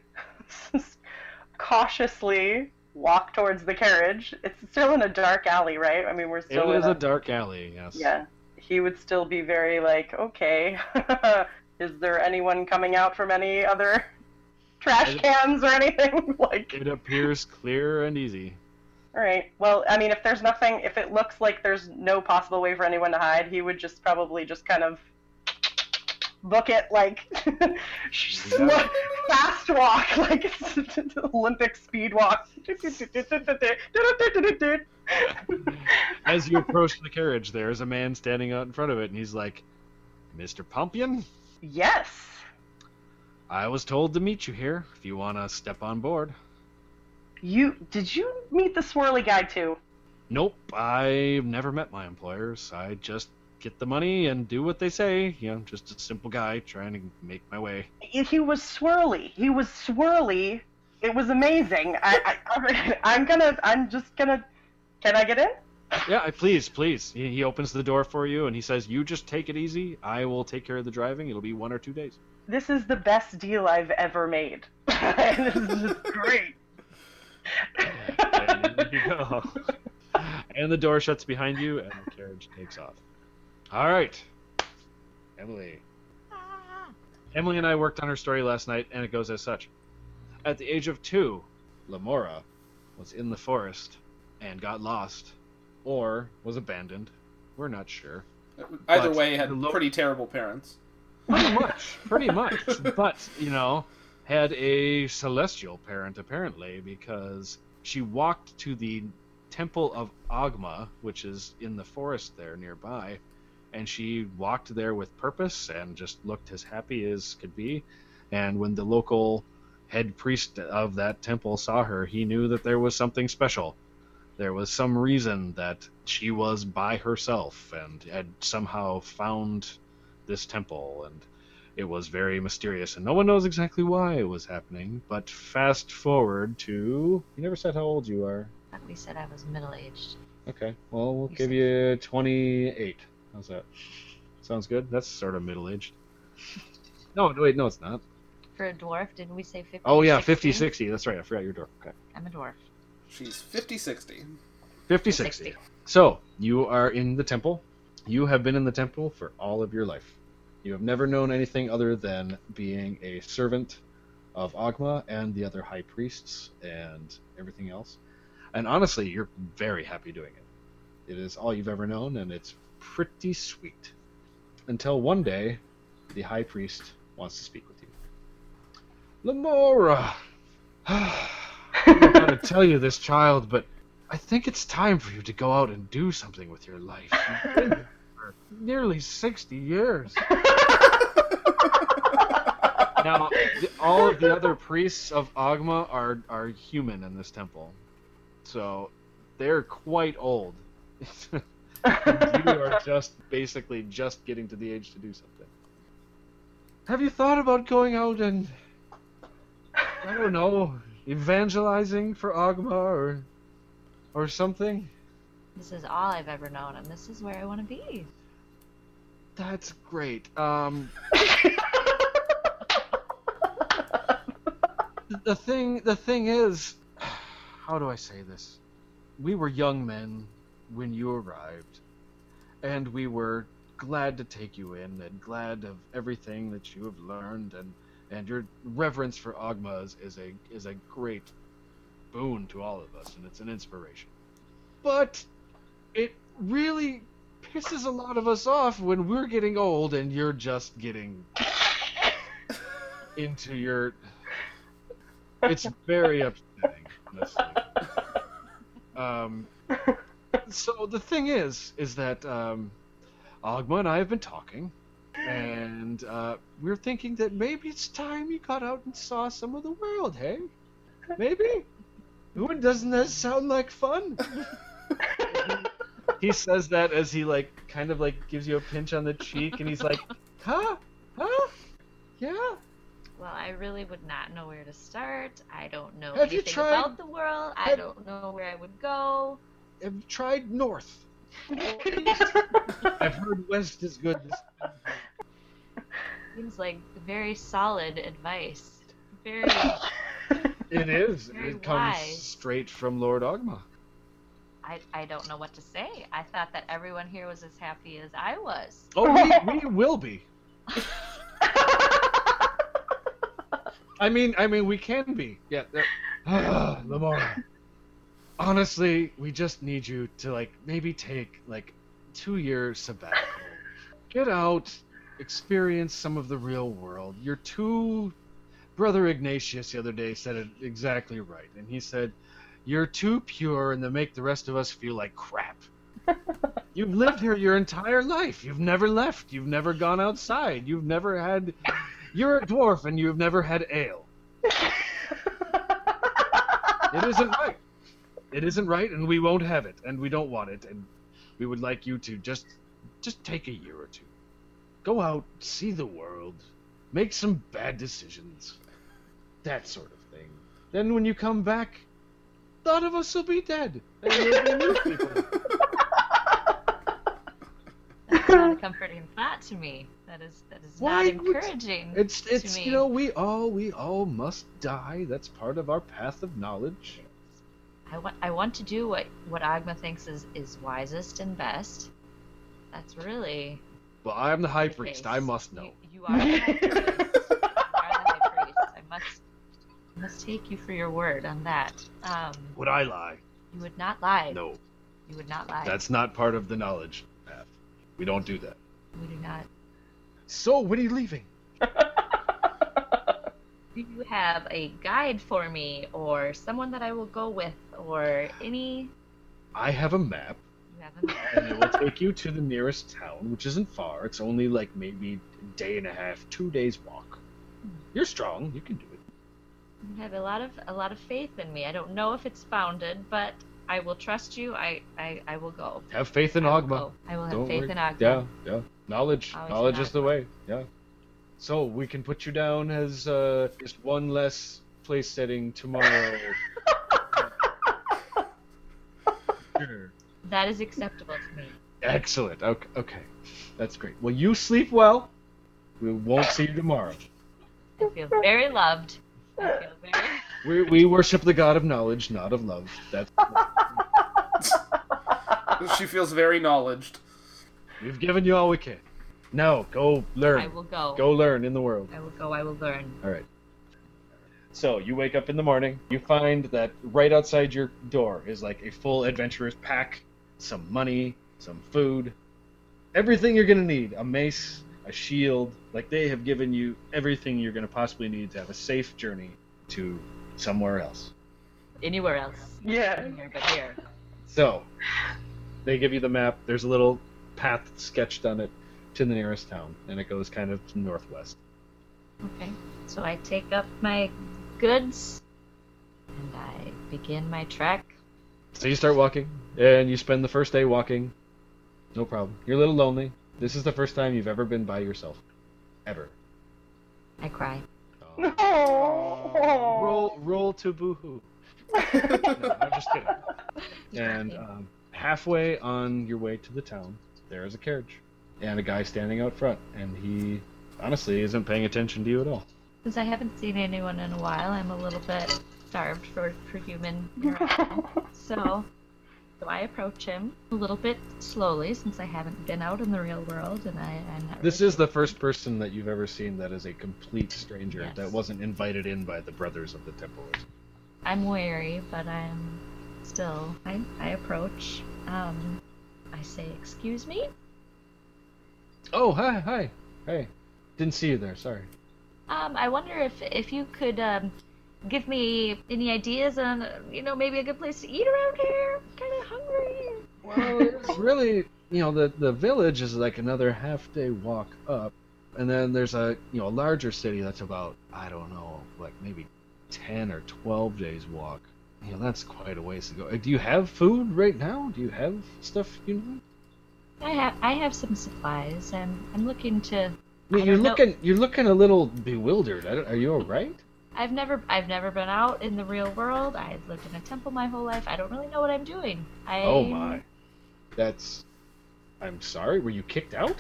cautiously walk towards the carriage. It's still in a dark alley, right? I mean, we're still It is a dark alley, yes. Yeah. He would still be very okay, is there anyone coming out from any other trash cans or anything? It appears clear and easy. All right. Well, I mean, if it looks like there's no possible way for anyone to hide, he would probably kind of book it fast walk, Olympic speed walk. As you approach the carriage, there's a man standing out in front of it, and he's like, "Mr. Pumpian?" Yes. "I was told to meet you here, if you want to step on board." Did you meet the swirly guy too? Nope, I've never met my employers. I just get the money and do what they say. Just a simple guy trying to make my way. He was swirly. It was amazing. I'm just gonna. Can I get in? Yeah, please. He opens the door for you, and he says, "You just take it easy. I will take care of the driving. It'll be 1 or 2 days." This is the best deal I've ever made. This is just great. And there you go. And the door shuts behind you, and the carriage takes off. All right, Emily. Emily and I worked on her story last night, and it goes as such. At the age of 2, Lamora was in the forest and got lost, or was abandoned. We're not sure. Either But way, had the pretty terrible parents. Pretty much. But, had a celestial parent, apparently, because she walked to the Temple of Ogma, which is in the forest there nearby, and she walked there with purpose and just looked as happy as could be. And when the local head priest of that temple saw her, he knew that there was something special. There was some reason that she was by herself and had somehow found this temple, and it was very mysterious, and no one knows exactly why it was happening. But fast forward to... You never said how old you are. I thought we said I was middle-aged. Okay, well, we'll You give said- you 28. How's that? Sounds good? That's sort of middle-aged. No, wait, no, it's not. For a dwarf, didn't we say 50? Oh, yeah, 60? 50-60. That's right, I forgot your door. Okay. I'm a dwarf. She's 50-60. 50-60. 60. So, you are in the temple. You have been in the temple for all of your life. You have never known anything other than being a servant of Ogma and the other high priests and everything else. And honestly, you're very happy doing it. It is all you've ever known, and it's pretty sweet. Until one day, the high priest wants to speak with you. Lamora! I don't know how to tell you this, child, but I think it's time for you to go out and do something with your life. You've been here for nearly 60 years. Now, all of the other priests of Ogma are human in this temple. So, they're quite old. You are basically just getting to the age to do something. Have you thought about going out and, I don't know, evangelizing for Ogma or something? This is all I've ever known, and this is where I want to be. That's great. The thing is, how do I say this? We were young men when you arrived, and we were glad to take you in and glad of everything that you have learned, and your reverence for Ogma is a great boon to all of us, and it's an inspiration. But it really pisses a lot of us off when we're getting old and you're just getting into your... It's very upsetting, honestly. So the thing is that Ogma and I have been talking, and we're thinking that maybe it's time you got out and saw some of the world, hey? Maybe? Doesn't that sound like fun? He says that as he kind of gives you a pinch on the cheek, and he's like, huh? Yeah? Well, I really would not know where to start. I don't know Have you anything tried- about the world. I don't know where I would go. Have you tried north? I've heard west is good. Seems like very solid advice. Very. It is. Very It comes wise. straight from Lord Ogma. I don't know what to say. I thought that everyone here was as happy as I was. Oh, we will be. I mean, we can be. Yeah. Lamora. Honestly, we just need you to maybe take 2 years sabbatical. Get out, experience some of the real world. Brother Ignatius the other day said it exactly right, and he said, "You're too pure, and they make the rest of us feel like crap." You've lived here your entire life. You've never left. You've never gone outside. You're a dwarf, and you've never had ale. It isn't right. It isn't right, and we won't have it, and we don't want it, and we would like you to just take a year or two. Go out, see the world, make some bad decisions. That sort of thing. Then when you come back, none of us will be dead, and we'll be new people. That's not a comforting thought to me. That is Why not would- encouraging. It's to me. you know, we all must die. That's part of our path of knowledge. I want to do what Agma thinks is wisest and best. That's really Well, I'm the high the priest. case. I must know. You are the high priest. You are the high priest. I must take you for your word on that. Would I lie? You would not lie. No, You would not lie. that's not part of the knowledge path. We don't do that. We do not. So, when are you leaving? Do you have a guide for me, or someone that I will go with, or any? I have a map, You have a map. and it will take you to the nearest town, which isn't far. It's only like maybe a day and a half, 2 days walk. You're strong. You can do it. You have a lot of faith in me. I don't know if it's founded, but I will trust you. I will go. Have faith in I will Ogma. go. I will have Don't faith worry. in Agma. Yeah. Knowledge. Always Knowledge in is the Agma. way. Yeah. So we can put you down as just one less place setting tomorrow. Sure. That is acceptable to me. Excellent. Okay. That's great. Well, you sleep well. We won't see you tomorrow. I feel very loved. I feel very. We worship the god of knowledge, not of love. That's She feels very knowledged. we've given you all we can. Now go learn. I will go. Go learn in the world. I will go. I will learn. All right. So you wake up in the morning. You find that right outside your door is like a full adventurer's pack, some money, some food, everything you're gonna need. A mace, a shield. Like they have given you everything you're gonna possibly need to have a safe journey to somewhere else. Anywhere else. Yeah. Anywhere but here. So they give you the map. There's a little path sketched on it to the nearest town, and it goes kind of northwest. Okay. So I take up my goods and I begin my trek. So you start walking, and you spend the first day walking. No problem. You're a little lonely. This is the first time you've ever been by yourself. Ever. I cry. Oh. Roll to boohoo. No, I'm just kidding. And halfway on your way to the town, there is a carriage. And a guy standing out front. And he, honestly, isn't paying attention to you at all. Since I haven't seen anyone in a while, I'm a little bit starved for human interaction. So I approach him a little bit slowly, since I haven't been out in the real world, and I'm not. This is the first person that you've ever seen that is a complete stranger, Yes. that wasn't invited in by the Brothers of the Templars. I'm wary, but I'm still. I approach. I say, "Excuse me." Oh, hi. Hey. Didn't see you there, sorry. I wonder if you could give me any ideas on maybe a good place to eat around here. Kind of hungry. Well, it's really, the village is like another half-day walk up, and then there's a larger city that's about, I don't know, like maybe 10 or 12 days walk. That's quite a ways to go. Do you have food right now? Do you have stuff you need? I have some supplies. I'm looking to. I mean, I don't know. you're looking a little bewildered. Are you all right? I've never been out in the real world. I've lived in a temple my whole life. I don't really know what I'm doing. Oh my. I'm sorry, were you kicked out?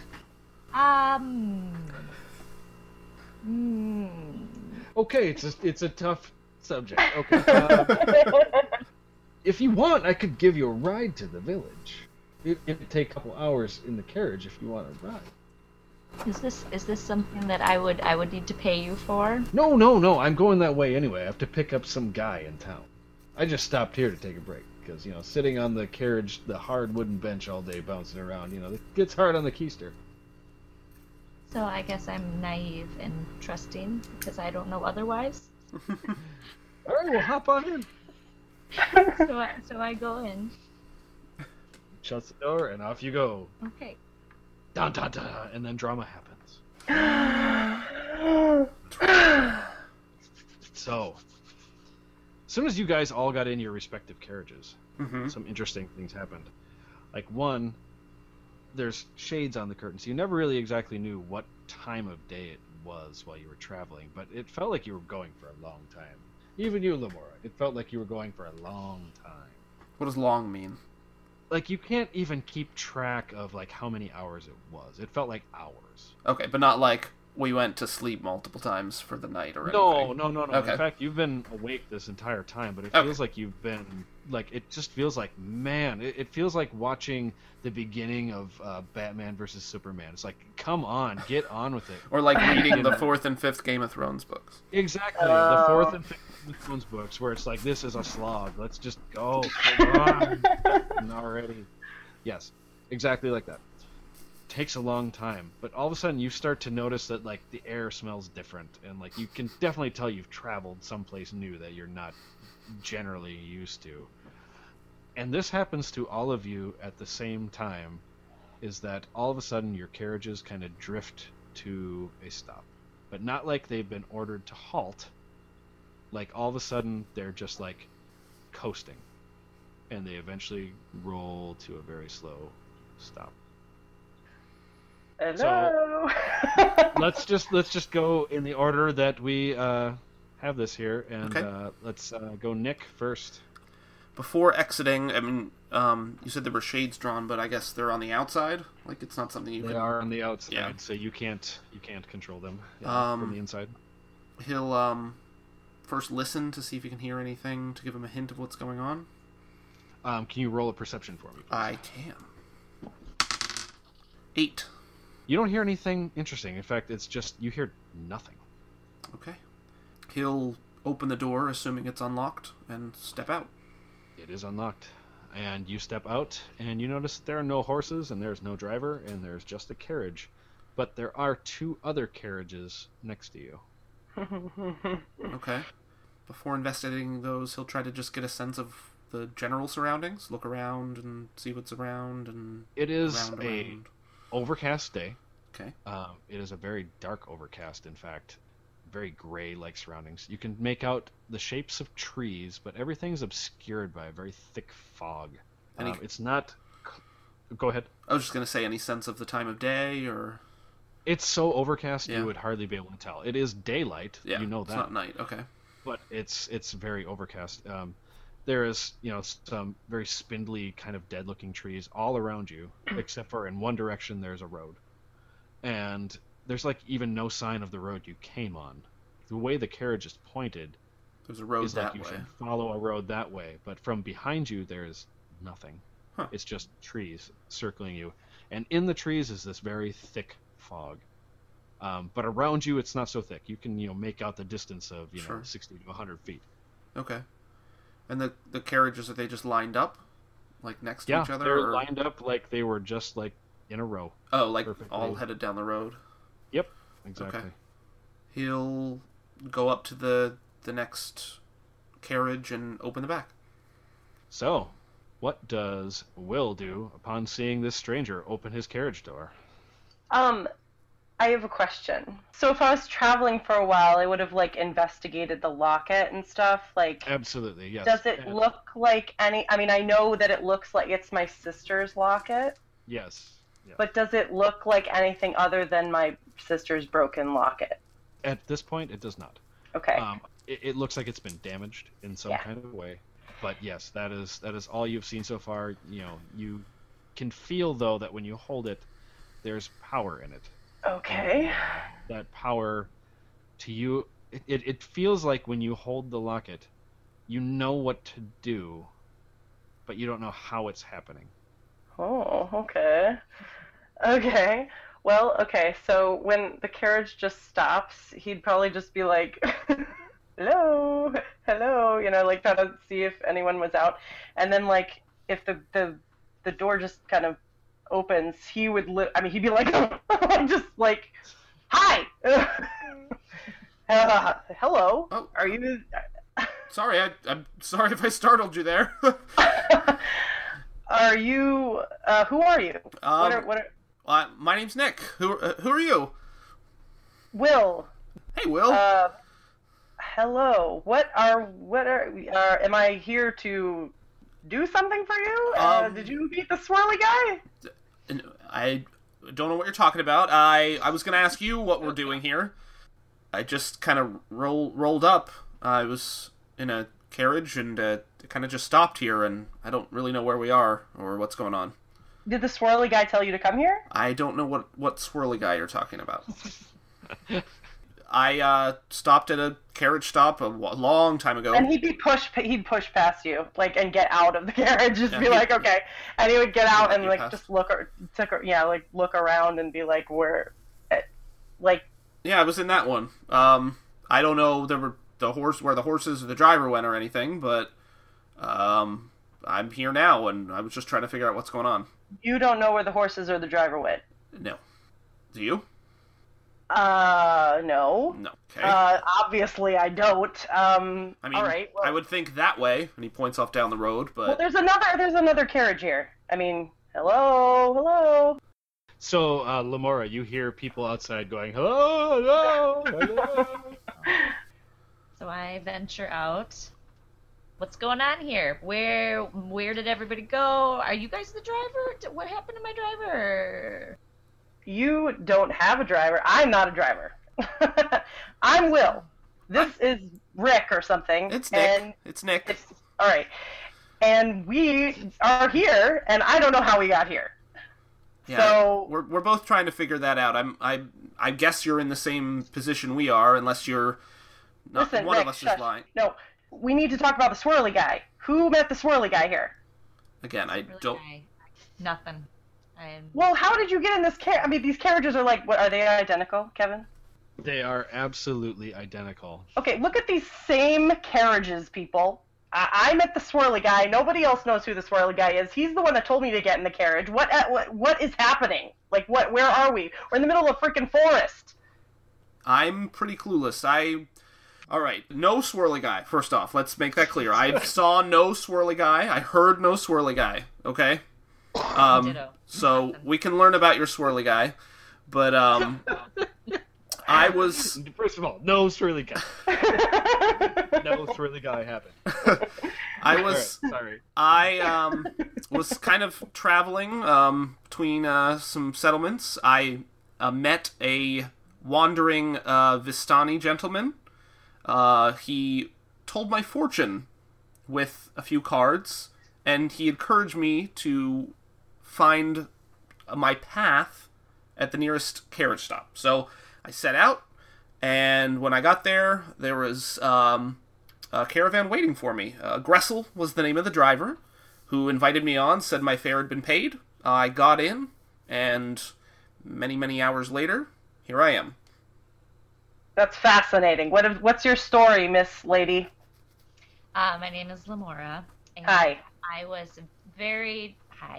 Okay, it's a tough subject. Okay. If you want, I could give you a ride to the village. It'd take a couple hours in the carriage if you want a ride. Is this something that I would need to pay you for? No. I'm going that way anyway. I have to pick up some guy in town. I just stopped here to take a break because sitting on the carriage, the hard wooden bench all day bouncing around, it gets hard on the keister. So I guess I'm naive and trusting because I don't know otherwise. All right, well, hop on in. So I go in. Shuts the door and off you go. Okay. Dun dun dun, and then drama happens. So, as soon as you guys all got in your respective carriages, some interesting things happened. Like one, there's shades on the curtain, so you never really exactly knew what time of day it was while you were traveling, but it felt like you were going for a long time. Even you, Lamora, it felt like you were going for a long time. What does long mean? like you can't even keep track of like how many hours it was. It felt like hours. Okay, but not like we went to sleep multiple times for the night or anything. No. Okay. In fact, you've been awake this entire time, but it Okay. feels like you've been like it just feels like man. It feels like watching the beginning of Batman versus Superman. It's like, come on, get on with it. Or like reading the 4th and 5th Game of Thrones books. Exactly, the 4th and 5th Game of Thrones books, where it's like, this is a slog. Let's just go. Come on. Already. Yes, exactly like that. Takes a long time, but all of a sudden you start to notice that like the air smells different, and like you can definitely tell you've traveled someplace new that you're not generally used to. And this happens to all of you at the same time, is that all of a sudden your carriages kind of drift to a stop, but not like they've been ordered to halt. Like all of a sudden they're just like coasting, and they eventually roll to a very slow stop. Hello. let's just go in the order that we have this here, and Okay. let's go Nick first. Before exiting, I mean, you said there were shades drawn, but I guess they're on the outside. Like it's not something you They can. are on the outside, Yeah. so you can't control them from the inside. He'll first listen to see if he can hear anything to give him a hint of what's going on. Can you roll a perception for me, please? I can. 8. You don't hear anything interesting. In fact, it's just you hear nothing. Okay. He'll open the door, assuming it's unlocked, and step out. It is unlocked, and you step out, and you notice that there are no horses, and there's no driver, and there's just a carriage. But there are 2 other carriages next to you. Okay. Before investigating those, he'll try to just get a sense of the general surroundings, look around and see what's around, and It is around. a overcast day. Okay. It is a very dark overcast, in fact. Very gray-like surroundings. You can make out the shapes of trees, but everything's obscured by a very thick fog. Any- It's not... Go ahead. I was just going to say, any sense of the time of day, or... It's so overcast Yeah. you would hardly be able to tell. It is daylight, Yeah, you know it's that. not night. Okay. But it's very overcast. There is, some very spindly, kind of dead-looking trees all around you, except for in one direction there's a road. And there's, like, even no sign of the road you came on. The way the carriage is pointed There's a road is that that you way. should follow a road that way. But from behind you, there is nothing. Huh. It's just trees circling you. And in the trees is this very thick fog. But around you, it's not so thick. You can, make out the distance of, Sure. 60 to 100 feet. Okay. And the carriages, are they just lined up? Like next to Yeah, each other? they're or... lined up like they were just, like, in a row. Oh, like perfectly. all headed down the road? Yep, exactly. Okay. He'll go up to the next carriage and open the back. So, what does Will do upon seeing this stranger open his carriage door? I have a question. So if I was traveling for a while, I would have like investigated the locket and stuff. Like, Absolutely, yes. does it And- look like any? I mean, I know that it looks like it's my sister's locket, Yes. Yeah. but does it look like anything other than my sister's broken locket? At this point, it does not. Okay. It looks like it's been damaged in some Yeah. kind of way. But yes, that is all you've seen so far. You can feel, though, that when you hold it, there's power in it. Okay. That power, to you, it feels like when you hold the locket, you know what to do, but you don't know how it's happening. Oh, okay. Okay. Well, okay, so when the carriage just stops, he'd probably just be like, hello, like trying to see if anyone was out. And then, like, if the door just kind of opens, he would, he'd be like, just like, hi! Hello? Oh. Are you... Sorry, I'm sorry if I startled you there. Are you... who are you? What are... My name's Nick. Who are you? Will. Hey, Will. Hello. Am I here to do something for you? Did you meet the swirly guy? I don't know what you're talking about. I was going to ask you what we're doing here. I just kind of rolled up. I was in a carriage, and kind of just stopped here, and I don't really know where we are or what's going on. Did the swirly guy tell you to come here? I don't know what swirly guy you're talking about. I stopped at a carriage stop a long time ago. And he'd push past you, like, and get out of the carriage, just Yeah, be like, okay. And he would get out and, like, past. just look around and be like, where, like... Yeah, I was in that one. I don't know where the horses or the driver went or anything, but I'm here now, and I was just trying to figure out what's going on. You don't know where the horses or the driver went? No. Do you? No. No. Okay. Obviously I don't. I mean, all right. Well, I would think that way, and he points off down the road, but... well, there's another carriage here. I mean, hello? So, Lamora, you hear people outside going, hello, hello, hello. So I venture out. What's going on here? Where did everybody go? Are you guys the driver? What happened to my driver? You don't have a driver. I'm not a driver. I'm Will. This is Rick or something. It's Nick. And It's Nick. all right. And we are here, and I don't know how we got here. Yeah, So we're both trying to figure that out. I guess you're in the same position we are, unless you're not listen, one Rick, of us shush. is lying. No, we need to talk about the swirly guy. Who met the swirly guy here? Again, I Really, don't. Nothing. I'm Well, how did you get in this I mean, these carriages are like, what, are they identical, Kevin? They are absolutely identical. Okay, look at these same carriages, people. I met the swirly guy. Nobody else knows who the swirly guy is. He's the one that told me to get in the carriage. What is happening? Like, where are we? We're in the middle of a freaking forest. I'm pretty clueless. All right, no swirly guy. First off, let's make that clear. I saw no swirly guy. I heard no swirly guy. Okay. Ditto. So Nothing. we can learn about your swirly guy, but I was. First of all, no swirly guy. No swirly guy happened. I was. All right, sorry. I was kind of traveling between some settlements. I met a wandering Vistani gentleman. He told my fortune with a few cards, and he encouraged me to find my path at the nearest carriage stop. So I set out, and when I got there, there was a caravan waiting for me. Gressel was the name of the driver, who invited me on, said my fare had been paid. I got in, and many, many hours later, here I am. That's fascinating. What's your story, Miss Lady? My name is Lamora. And Hi. I was very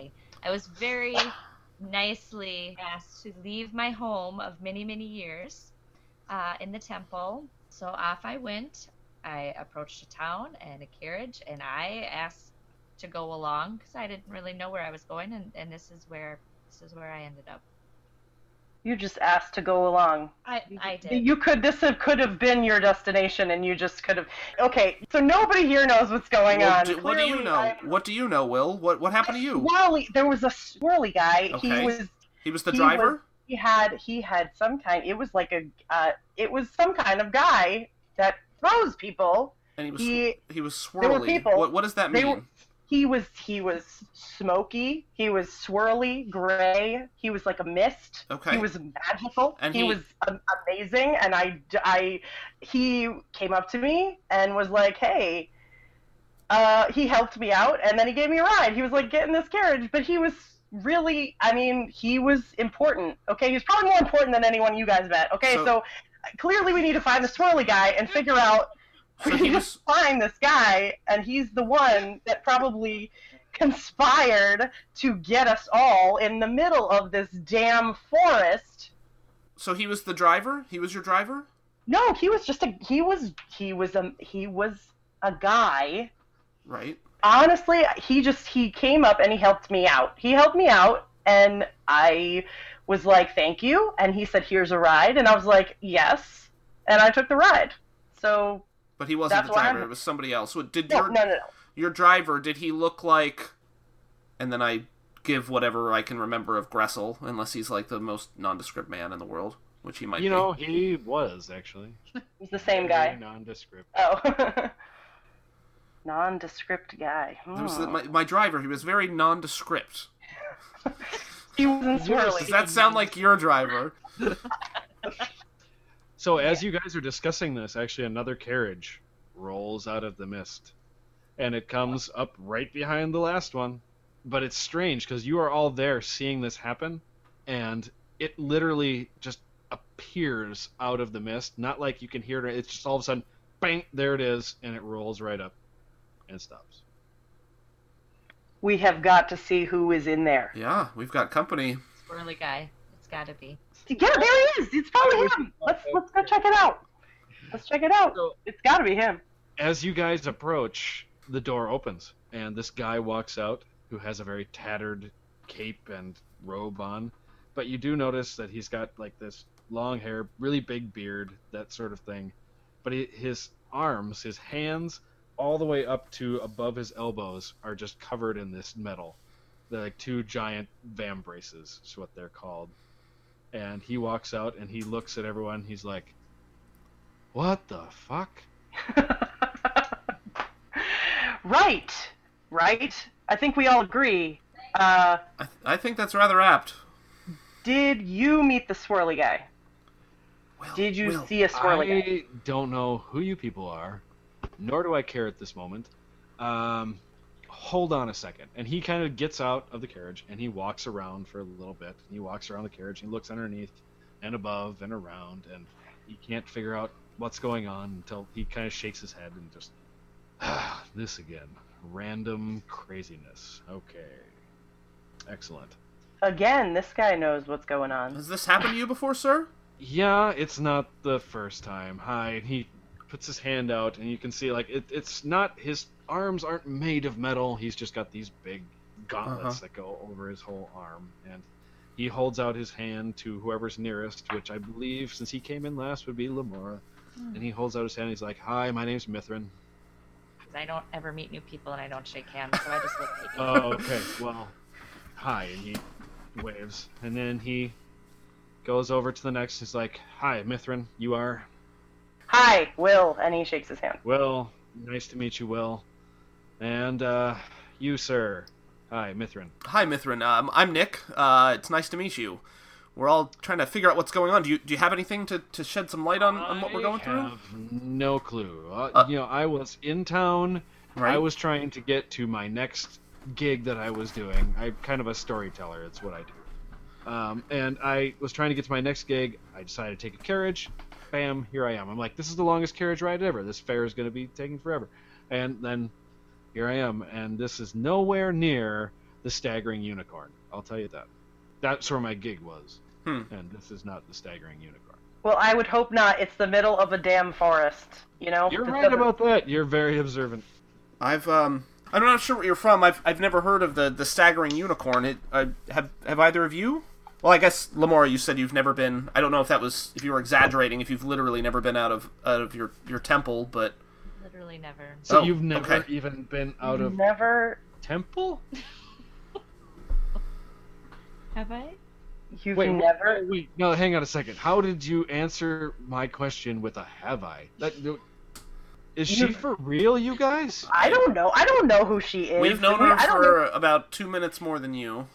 nicely asked to leave my home of many, many years in the temple. So off I went. I approached a town and a carriage, and I asked to go along because I didn't really know where I was going, and this is where I ended up. You just asked to go along. I did. This could have been your destination, and you just could have. Okay, so nobody here knows what's going Well, on. what do you Clearly, know? What do you know, Will? What happened to you? There was a swirly guy. Okay. He was the he driver? He had some kind. It was like it was some kind of guy that throws people. And he was swirly. There were people. What does that They mean? were- He was smoky. He was swirly, gray. He was like a mist. Okay. He was magical. And he he- was amazing. And he came up to me and was like, "Hey." He helped me out, and then he gave me a ride. He was like, "Get in this carriage," but he was really, I mean, he was important. Okay, he was probably more important than anyone you guys met. Okay, so clearly we need to find the swirly guy and figure out. So We he need to was- find this guy, and he's the one that probably conspired to get us all in the middle of this damn forest. So he was the driver? He was your driver? No, he was just he was a guy. Right. Honestly, he came up and he helped me out. He helped me out, and I was like, "Thank you." And he said, "Here's a ride," and I was like, "Yes," and I took the ride. So But he wasn't That's the why driver. I'm- It was somebody else. So did no. your driver, did he look like... And then I give whatever I can remember of Gressel, unless he's like the most nondescript man in the world, which he might be. You know, he was actually. It was the same Very guy. nondescript. Oh. Nondescript guy. There was my driver. He was very nondescript. He wasn't swirly. Does that sound like your driver? So as you guys are discussing this, actually another carriage rolls out of the mist. And it comes up right behind the last one. But it's strange because you are all there seeing this happen, and it literally just appears out of the mist. Not like you can hear it. It's just all of a sudden, bang, there it is, and it rolls right up and stops. We have got to see who is in there. Yeah, we've got company. Swirly guy. It's gotta be. Yeah, there he is. It's probably him. Let's go check it out. Let's check it out. It's got to be him. As you guys approach, the door opens, and this guy walks out who has a very tattered cape and robe on. But you do notice that he's got like this long hair, really big beard, that sort of thing. But his arms, his hands, all the way up to above his elbows are just covered in this metal. They're like two giant vambraces is what they're called. And he walks out and he looks at everyone. He's like, "What the fuck?" Right. I think we all agree. I think that's rather apt. Did you meet the swirly guy? Did you see a swirly guy? I don't know who you people are, nor do I care at this moment. Hold on a second. And he kind of gets out of the carriage, and he walks around for a little bit. He walks around the carriage, and he looks underneath and above and around, and he can't figure out what's going on until he kind of shakes his head and just, this again. Random craziness. Okay. Excellent. Again, this guy knows what's going on. Has this happened to you before, sir? Yeah, it's not the first time. Hi. He puts his hand out, and you can see, like, it's not, his arms aren't made of metal. He's just got these big gauntlets that go over his whole arm. And he holds out his hand to whoever's nearest, which I believe, since he came in last, would be Lamora. And he holds out his hand, and he's like, "Hi, my name's Mithrin." I don't ever meet new people and I don't shake hands, so I just look at you. Oh, okay. Well, hi, and he waves. And then he goes over to the next. He's like, "Hi, Mithrin, you are?" Hi, Will, and he shakes his hand. Will, nice to meet you, Will. And, you, sir. Hi, Mithrin. Hi, Mithrin. I'm Nick. It's nice to meet you. We're all trying to figure out what's going on. Do you have anything to shed some light on what we're going through? I have no clue. I was in town. Right. I was trying to get to my next gig that I was doing. I'm kind of a storyteller. It's what I do. And I was trying to get to my next gig. I decided to take a carriage. Bam, here I am. I'm like, this is the longest carriage ride ever. This fair is going to be taking forever. And then here I am. And this is nowhere near the Staggering Unicorn. I'll tell you that. That's where my gig was. And this is not the Staggering Unicorn. Well, I would hope not. It's the middle of a damn forest, you know? You're right about that. You're very observant. I'm not sure where you're from. I've never heard of the Staggering Unicorn. Have either of you? Well, I guess Lamora, you said you've never been. I don't know if you were exaggerating, if you've literally never been out of your temple, but Literally never. So you've never even been out of Never. temple? Have I? You've never. Wait, no, hang on a second. How did you answer my question with a "have I"? Is she for real, you guys? I don't know. I don't know who she is. we've known her for about 2 minutes more than you.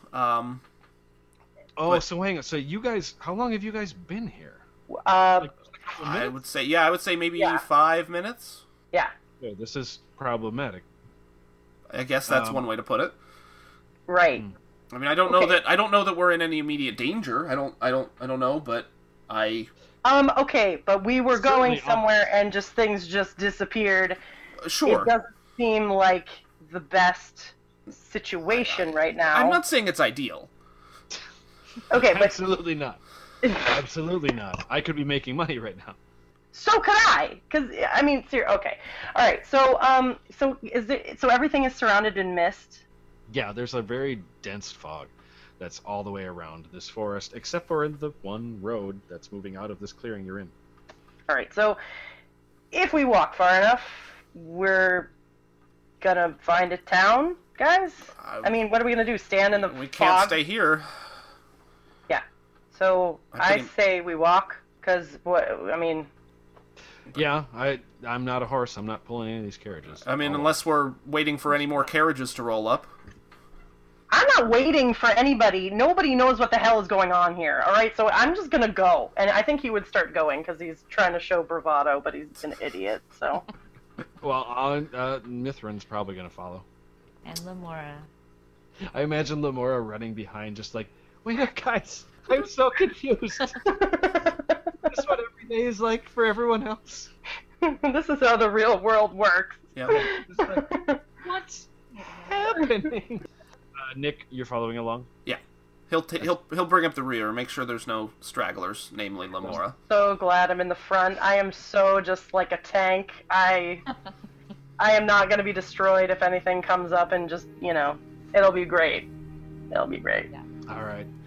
So hang on. So you guys, how long have you guys been here? I would say maybe 5 minutes. Yeah. Yeah, this is problematic. I guess that's one way to put it. Right. I mean, I don't know that we're in any immediate danger. I don't know, but I. Okay, but we were going somewhere and things just disappeared. Sure. It doesn't seem like the best situation right now. I'm not saying it's ideal. Okay, but Absolutely not. Absolutely not. I could be making money right now. so could I. Because I mean, okay, all right. So everything is surrounded in mist. Yeah, there's a very dense fog that's all the way around this forest, except for in the one road that's moving out of this clearing you're in. All right. So if we walk far enough, we're gonna find a town, guys. I mean, what are we gonna do? Stand in the We fog? can't stay here. Yeah. So I say we walk, because Yeah, I'm not a horse. I'm not pulling any of these carriages. I mean, unless we're waiting for any more carriages to roll up. I'm not waiting for anybody. Nobody knows what the hell is going on here. All right, so I'm just gonna go, and I think he would start going because he's trying to show bravado, but he's an idiot. So. Well, Mithrin's probably gonna follow. And Lamora. I imagine Lamora running behind, just like, wait up, guys! I'm so confused. This is what every day is like for everyone else. This is how the real world works. Yeah. It's like, what's happening? Nick, you're following along? Yeah. He'll bring up the rear, make sure there's no stragglers, namely Lamora. So glad I'm in the front. I am so just like a tank. I am not going to be destroyed if anything comes up, and just, it'll be great. It'll be great. Yeah. All right.